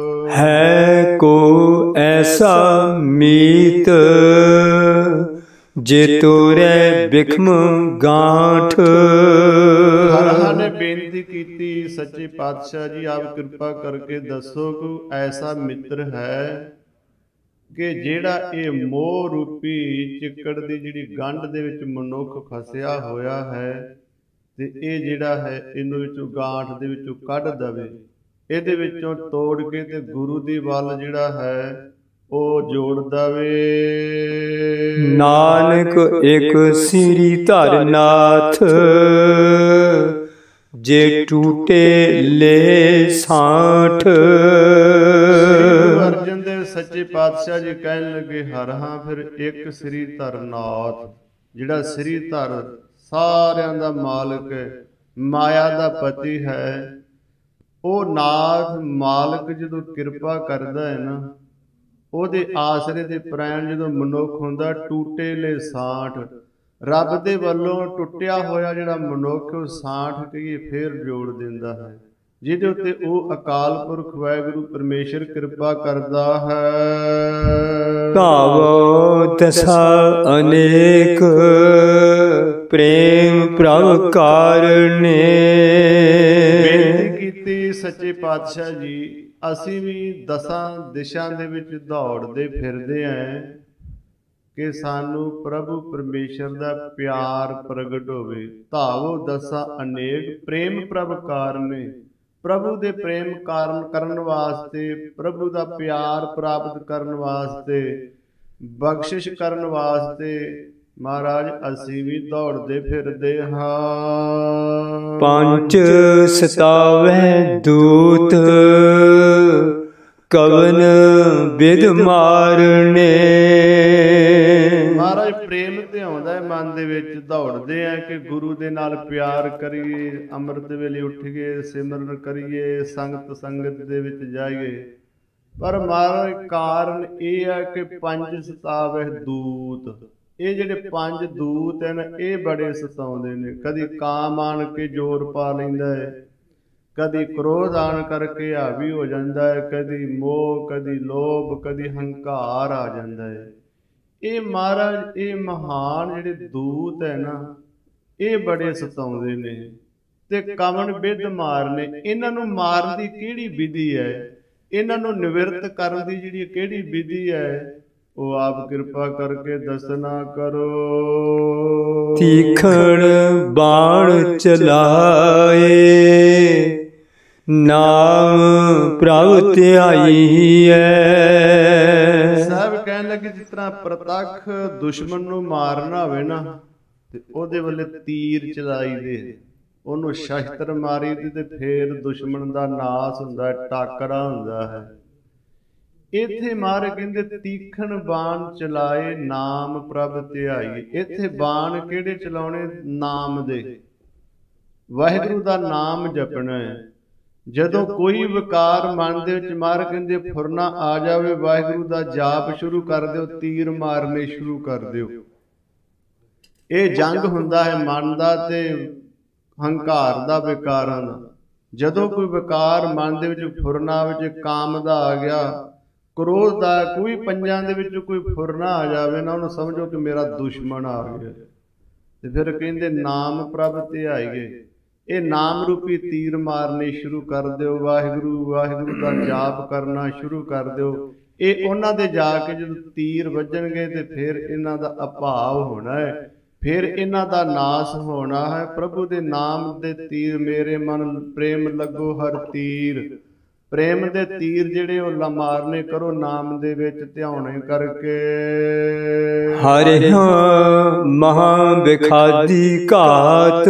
ਹੈ। ਕੋ ਐਸਾ ਮੀਤ ਜੇ ਤੋਰੈ ਬਿਖਮ ਗਾਂਠ। ਹਰਿ ਨੇ ਬੇਨਤੀ ਕੀਤੀ, ਸੱਚੇ ਪਾਤਸ਼ਾਹ ਜੀ ਆਪ ਕਿਰਪਾ ਕਰਕੇ ਦੱਸੋ ਕੋਈ ਐਸਾ ਮਿੱਤਰ ਹੈ ਕਿ ਜਿਹੜਾ ਇਹ ਮੋਹ ਰੂਪੀ ਚਿੱਕੜ ਦੀ ਜਿਹੜੀ ਗੰਢ ਦੇ ਵਿੱਚ ਮਨੁੱਖ ਫਸਿਆ ਹੋਇਆ ਹੈ ਤੇ ਇਹ ਜਿਹੜਾ ਹੈ ਇਹਨੂੰ ਵਿੱਚੋਂ ਗਾਂਠ ਦੇ ਵਿੱਚੋਂ ਕੱਢ ਦਵੇ, ਇਹਦੇ ਵਿੱਚੋਂ ਤੋੜ ਕੇ ਤੇ ਗੁਰੂ ਦੀ ਵੱਲ ਜਿਹੜਾ ਹੈ ਉਹ ਜੋੜ ਦਵੇ। ਨਾਨਕ ਇੱਕ ਸਿਰੀ ਧਰ ਨਾਥ, ਜੇ ਟੂਟੇ ਲੈ ਸਾਠ। ਗੁਰੂ ਅਰਜਨ ਦੇਵ ਸੱਚੇ ਪਾਤਸ਼ਾਹ ਜੀ ਕਹਿਣ ਲੱਗੇ, ਹਰ ਹਾਂ ਫਿਰ ਇੱਕ ਸ੍ਰੀ ਧਰ ਨਾਥ, ਜਿਹੜਾ ਸ੍ਰੀ ਧਰ ਸਾਰਿਆਂ ਦਾ ਮਾਲਕ ਹੈ, ਮਾਇਆ ਦਾ ਪਤੀ ਹੈ, ਉਹ ਨਾਥ ਮਾਲਕ ਜਦੋਂ ਕਿਰਪਾ ਕਰਦਾ ਹੈ ਨਾ, ਉਹਦੇ ਆਸਰੇ ਦੇ ਪ੍ਰੈਣ ਜਦੋਂ ਮਨੁੱਖ ਹੁੰਦਾ, ਟੂਟੇ ਲੈ ਸਾਠ, ਰੱਬ ਦੇ ਵੱਲੋਂ ਟੁੱਟਿਆ ਹੋਇਆ ਜਿਹੜਾ ਮਨੁੱਖ ਉਹ ਸਾਠ ਕਹੀਏ ਫੇਰ ਜੋੜ ਦਿੰਦਾ ਹੈ, ਜਿਹਦੇ ਉੱਤੇ ਉਹ ਅਕਾਲ ਪੁਰਖ ਵਾਹਿਗੁਰੂ ਪਰਮੇਸ਼ਰ ਕਿਰਪਾ ਕਰਦਾ ਹੈ। ਭਾਵ ਦਸਾ ਅਨੇਕ ਪ੍ਰੇਮ ਪ੍ਰਭ ਕਾਰਣੇ। ਬੇਨਤੀ ਕੀਤੀ ਸੱਚੇ ਪਾਤਸ਼ਾਹ ਜੀ, ਅਸੀਂ ਵੀ ਦਸਾਂ ਦਿਸ਼ਾ ਦੇ ਵਿੱਚ ਦੌੜਦੇ ਫਿਰਦੇ ਆਂ ਕਿ ਸਾਨੂੰ ਪ੍ਰਭੂ ਪਰਮੇਸ਼ਰ ਦਾ ਪਿਆਰ ਪ੍ਰਗਟ ਹੋਵੇ। ਧਾਵੋ ਦਸਾਂ ਅਨੇਕ ਪ੍ਰੇਮ ਪ੍ਰਭ ਕਾਰਨੇ, ਪ੍ਰਭੂ ਦੇ ਪ੍ਰੇਮ ਕਾਰਨ ਕਰਨ ਵਾਸਤੇ, ਪ੍ਰਭੂ ਦਾ ਪਿਆਰ ਪ੍ਰਾਪਤ ਕਰਨ ਵਾਸਤੇ, ਬਖਸ਼ਿਸ਼ ਕਰਨ ਵਾਸਤੇ ਮਹਾਰਾਜ ਅਸੀਂ ਵੀ ਦੌੜਦੇ ਫਿਰਦੇ ਹਾਂ। ਪੰਜ ਸਤਾਵੈ ਦੂਤ ਕਵਨ ਬਿਦ ਮਾਰਨੇ। ਮਹਾਰਾਜ ਪ੍ਰੇਮ ਤੇ ਆਉਂਦਾ ਹੈ ਮਨ ਦੇ ਵਿੱਚ, ਦੌੜਦੇ ਆ ਕਿ ਗੁਰੂ ਦੇ ਨਾਲ ਪਿਆਰ ਕਰੀਏ, ਅੰਮ੍ਰਿਤ ਵੇਲੇ ਉੱਠੀਏ, ਸਿਮਰਨ ਕਰੀਏ, ਸੰਗਤ ਸੰਗਤ ਦੇ ਵਿੱਚ ਜਾਈਏ। ਪਰ ਮਹਾਰਾਜ ਕਾਰਨ ਇਹ ਹੈ ਕਿ ਪੰਜ ਸਤਾਵੈ ਦੂਤ, ਇਹ ਜਿਹੜੇ ਪੰਜ ਦੂਤ ਹਨ ਇਹ ਬੜੇ ਸਤਾਉਂਦੇ ਨੇ। ਕਦੀ ਕਾਮ ਆਣ ਕੇ ਜ਼ੋਰ ਪਾ ਲੈਂਦਾ ਹੈ, ਕਦੀ ਕ੍ਰੋਧ ਆਣ ਕਰਕੇ ਹਾਵੀ ਹੋ ਜਾਂਦਾ ਹੈ, ਕਦੀ ਮੋਹ, ਕਦੀ ਲੋਭ, ਕਦੀ ਹੰਕਾਰ ਆ ਜਾਂਦਾ ਹੈ। ਇਹ ਮਹਾਰਾਜ ਇਹ ਮਹਾਨ ਜਿਹੜੇ ਦੂਤ ਹੈ ਨਾ ਇਹ ਬੜੇ ਸਤਾਉਂਦੇ ਨੇ ਤੇ ਕਵਨ ਬਿਦ ਮਾਰਨੇ। ਇਹਨਾਂ ਨੂੰ ਮਾਰਨ ਦੀ ਕਿਹੜੀ ਵਿਧੀ ਹੈ, ਇਹਨਾਂ ਨੂੰ ਨਿਵਰਤ ਕਰਨ ਦੀ ਜਿਹੜੀ ਕਿਹੜੀ ਵਿਧੀ ਹੈ, ਉਹ ਆਪ ਕਿਰਪਾ ਕਰਕੇ ਦੱਸਣਾ ਕਰੋ। ਤੀਖਣ ਬਾਣ ਚਲਾਏ, ਨਾਮ ਪ੍ਰਭ ਧਿਆਈਐ। ਸਾਹਿਬ ਕਹਿਣ ਲੱਗੇ ਜਿਸ ਤਰ੍ਹਾਂ ਪ੍ਰਤੱਖ ਦੁਸ਼ਮਣ ਨੂੰ ਮਾਰਨਾ ਹੋਵੇ ਨਾ ਤੇ ਉਹਦੇ ਵੱਲੇ ਤੀਰ ਚਲਾਈ ਦੇ, ਉਹਨੂੰ ਸ਼ਸਤਰ ਮਾਰੀ ਦੀ ਤੇ ਫੇਰ ਦੁਸ਼ਮਣ ਦਾ ਨਾਸ ਹੁੰਦਾ, ਟਾਕਰਾ ਹੁੰਦਾ ਹੈ। ਇੱਥੇ ਮਾਰ ਕਹਿੰਦੇ ਤੀਖਣ ਬਾਣ ਚਲਾਏ, ਨਾਮ ਪ੍ਰਭ ਧਿਆਈ। ਇੱਥੇ ਬਾਣ ਕਿਹੜੇ ਚਲਾਉਣੇ? ਨਾਮ ਦੇ, ਵਾਹਿਗੁਰੂ ਦਾ ਨਾਮ ਜਪਣਾ ਹੈ। ਜਦੋਂ ਕੋਈ ਵਿਕਾਰ ਮਨ ਦੇ ਵਿੱਚ ਮਾਰ ਕਹਿੰਦੇ ਫੁਰਨਾ ਆ ਜਾਵੇ, ਵਾਹਿਗੁਰੂ ਦਾ ਜਾਪ ਸ਼ੁਰੂ ਕਰ ਦਿਓ, ਤੀਰ ਮਾਰਨੇ ਸ਼ੁਰੂ ਕਰ ਦਿਓ। ਇਹ ਜੰਗ ਹੁੰਦਾ ਹੈ ਮਨ ਦਾ ਤੇ ਹੰਕਾਰ ਦਾ, ਵਿਕਾਰਾਂ ਦਾ। ਜਦੋਂ ਕੋਈ ਵਿਕਾਰ ਮਨ ਦੇ ਵਿੱਚ ਫੁਰਨਾ ਵਿੱਚ ਕਾਮ ਦਾ ਆ ਗਿਆ, ਕ੍ਰੋਧ ਦਾ, ਕੋਈ ਪੰਜਾਂ ਦੇ ਵਿੱਚ ਕੋਈ ਫੁਰਨਾ ਆ ਜਾਵੇ ਨਾ, ਉਹਨੂੰ ਸਮਝੋ ਕਿ ਮੇਰਾ ਦੁਸ਼ਮਣ ਆ ਗਿਆ। ਤੇ ਫਿਰ ਕਹਿੰਦੇ ਨਾਮ ਪ੍ਰਭ ਧਿਆਈਏ। ਇਹ ਨਾਮ ਰੂਪੀ ਤੀਰ ਮਾਰਨੇ ਸ਼ੁਰੂ ਕਰ ਦਿਓ, ਵਾਹਿਗੁਰੂ ਵਾਹਿਗੁਰੂ ਦਾ ਜਾਪ ਕਰਨਾ ਸ਼ੁਰੂ ਕਰ ਦਿਓ। ਇਹ ਉਹਨਾਂ ਦੇ ਜਾ ਕੇ ਜਦੋਂ ਤੀਰ ਵੱਜਣਗੇ ਤੇ ਫਿਰ ਇਹਨਾਂ ਦਾ ਅਭਾਵ ਹੋਣਾ ਹੈ, ਫਿਰ ਇਹਨਾਂ ਦਾ ਨਾਸ ਹੋਣਾ ਹੈ। ਪ੍ਰਭੂ ਦੇ ਨਾਮ ਦੇ ਤੀਰ ਮੇਰੇ ਮਨ ਪ੍ਰੇਮ ਲੱਗੋ ਹਰ ਤੀਰ। ਪ੍ਰੇਮ ਦੇ ਤੀਰ ਜਿਹੜੇ ਉਹ ਮਾਰਨੇ ਕਰੋ ਨਾਮ ਦੇ ਵਿੱਚ ਧਿਆਉਣੇ ਕਰਕੇ। ਹਰਿ ਮਹਾ ਵਿਖਾਦੀ ਘਾਤ,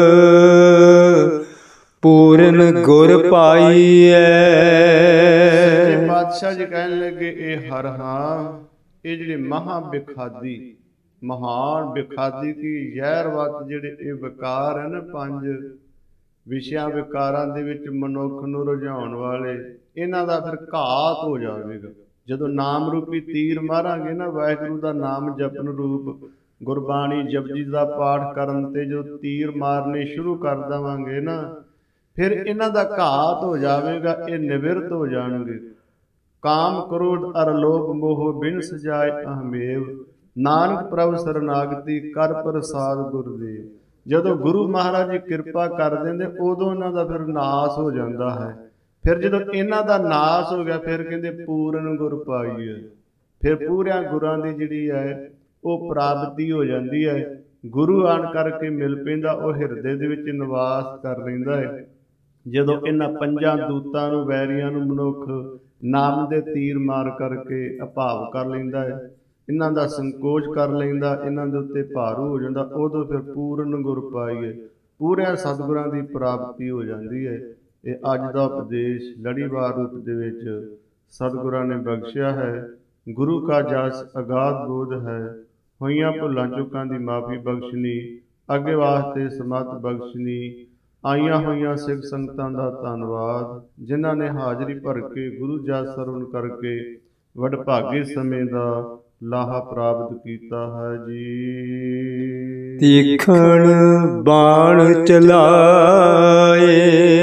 ਪੂਰਨ ਗੁਰ ਪਾਈਐ। ਸੱਚੇ ਪਾਤਸ਼ਾਹ ਜੀ ਕਹਿਣ ਲੱਗੇ ਇਹ ਹਰ ਹਾਂ, ਇਹ ਜਿਹੜੇ ਮਹਾ ਵਿਖਾਦੀ, ਮਹਾਨ ਵਿਖਾਦੀ ਕੀ ਜ਼ਹਿਰਵਤ ਜਿਹੜੇ ਇਹ ਵਿਕਾਰ ਹਨ, ਪੰਜ ਵਿਸ਼ਿਆਂ ਵਿਕਾਰਾਂ ਦੇ ਵਿੱਚ ਮਨੁੱਖ ਨੂੰ ਰੁਝਾਉਣ ਵਾਲੇ, ਇਹਨਾਂ ਦਾ ਫਿਰ ਘਾਤ ਹੋ ਜਾਵੇਗਾ। ਜਦੋਂ ਨਾਮ ਰੂਪੀ ਤੀਰ ਮਾਰਾਂਗੇ ਨਾ, ਵਾਹਿਗੁਰੂ ਦਾ ਨਾਮ ਜਪਨ ਰੂਪ ਗੁਰਬਾਣੀ ਜਪਜੀ ਦਾ ਪਾਠ ਕਰਨ ਤੇ ਜੋ ਤੀਰ ਮਾਰਨੇ ਸ਼ੁਰੂ ਕਰ ਦੇਵਾਂਗੇ ਨਾ, ਫਿਰ ਇਹਨਾਂ ਦਾ ਘਾਤ ਹੋ ਜਾਵੇਗਾ, ਇਹ ਨਿਵਰਤ ਹੋ ਜਾਣਗੇ। ਕਾਮ ਕ੍ਰੋਧ ਅਰ ਲੋਭ ਮੋਹ ਬਿਨ ਸਜਾਏ ਅਹਮੇਵ, ਨਾਨਕ ਪ੍ਰਭ ਸਰਨਾਗਤੀ ਕਰ ਪ੍ਰਸਾਦ ਗੁਰਦੇਵ। ਜਦੋਂ ਗੁਰੂ ਮਹਾਰਾਜ ਜੀ ਕਿਰਪਾ ਕਰ ਦਿੰਦੇ ਉਦੋਂ ਇਹਨਾਂ ਦਾ ਫਿਰ ਨਾਸ ਹੋ ਜਾਂਦਾ ਹੈ। ਫਿਰ ਜਦੋਂ ਇਹਨਾਂ ਦਾ ਨਾਸ ਹੋ ਗਿਆ ਫਿਰ ਕਹਿੰਦੇ ਪੂਰਨ ਗੁਰ ਪਾਈਐ। ਫਿਰ ਪੂਰਿਆਂ ਗੁਰਾਂ ਦੀ ਜਿਹੜੀ ਹੈ ਉਹ ਪ੍ਰਾਪਤੀ ਹੋ ਜਾਂਦੀ ਹੈ। ਗੁਰੂ ਆਣ ਕਰਕੇ ਮਿਲ ਪੈਂਦਾ, ਉਹ ਹਿਰਦੇ ਦੇ ਵਿੱਚ ਨਿਵਾਸ ਕਰ ਲੈਂਦਾ ਹੈ। ਜਦੋਂ ਇਹਨਾਂ ਪੰਜਾਂ ਦੂਤਾਂ ਨੂੰ, ਵੈਰੀਆਂ ਨੂੰ ਮਨੁੱਖ ਨਾਮ ਦੇ ਤੀਰ ਮਾਰ ਕਰਕੇ ਅਭਾਵ ਕਰ ਲੈਂਦਾ ਹੈ, ਇਹਨਾਂ ਦਾ ਸੰਕੋਚ ਕਰ ਲੈਂਦਾ, ਇਹਨਾਂ ਦੇ ਉੱਤੇ ਭਾਰੂ ਹੋ ਜਾਂਦਾ, ਉਦੋਂ ਫਿਰ ਪੂਰਨ ਗੁਰ ਪਾਈਏ, ਪੂਰਿਆਂ ਸਤਿਗੁਰਾਂ ਦੀ ਪ੍ਰਾਪਤੀ ਹੋ ਜਾਂਦੀ ਹੈ। ਇਹ ਅੱਜ ਦਾ ਉਪਦੇਸ਼ ਲੜੀਵਾਰ ਰੂਪ ਦੇ ਵਿੱਚ ਸਤਿਗੁਰਾਂ ਨੇ ਬਖਸ਼ਿਆ ਹੈ। ਗੁਰੂ ਕਾ ਜਸ ਅਗਾਧ ਬੋਧ ਹੈ, ਹੋਈਆਂ ਭੁੱਲਾਂ ਚੁੱਕਾਂ ਦੀ ਮਾਫੀ ਬਖਸ਼ਣੀ, ਅੱਗੇ ਵਾਸਤੇ ਸਮੱਤ ਬਖਸ਼ਣੀ। ਆਈਆਂ ਹੋਈਆਂ ਸਿੱਖ ਸੰਗਤਾਂ ਦਾ ਧੰਨਵਾਦ, ਜਿਨ੍ਹਾਂ ਨੇ ਹਾਜ਼ਰੀ ਭਰ ਕੇ ਗੁਰੂ ਜਸ ਸਰਵਣ ਕਰਕੇ ਵਡਭਾਗੇ ਸਮੇਂ ਦਾ ਲਾਹਾ ਪ੍ਰਾਪਤ ਕੀਤਾ ਹੈ ਜੀ। ਤੀਖਣ ਬਾਣ ਚਲਾਏ,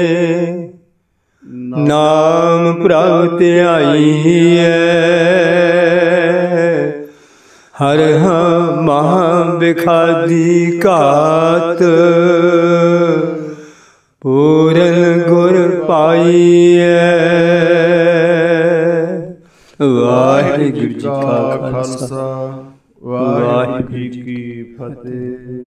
ਨਾਮ ਪ੍ਰਭ ਧਿਆਈਐ। ਹਰ ਹਾਂ ਮਹਾ ਬਿਖਾਦੀ ਘਾਤ, ਪੂਰਨ ਗੁਰ ਪਾਈਐ। ਵਾਹਿਗੁਰੂ ਜੀ ਕਾ ਖਾਲਸਾ, ਵਾਹਿਗੁਰੂ ਜੀ ਕੀ ਫਤਿਹ।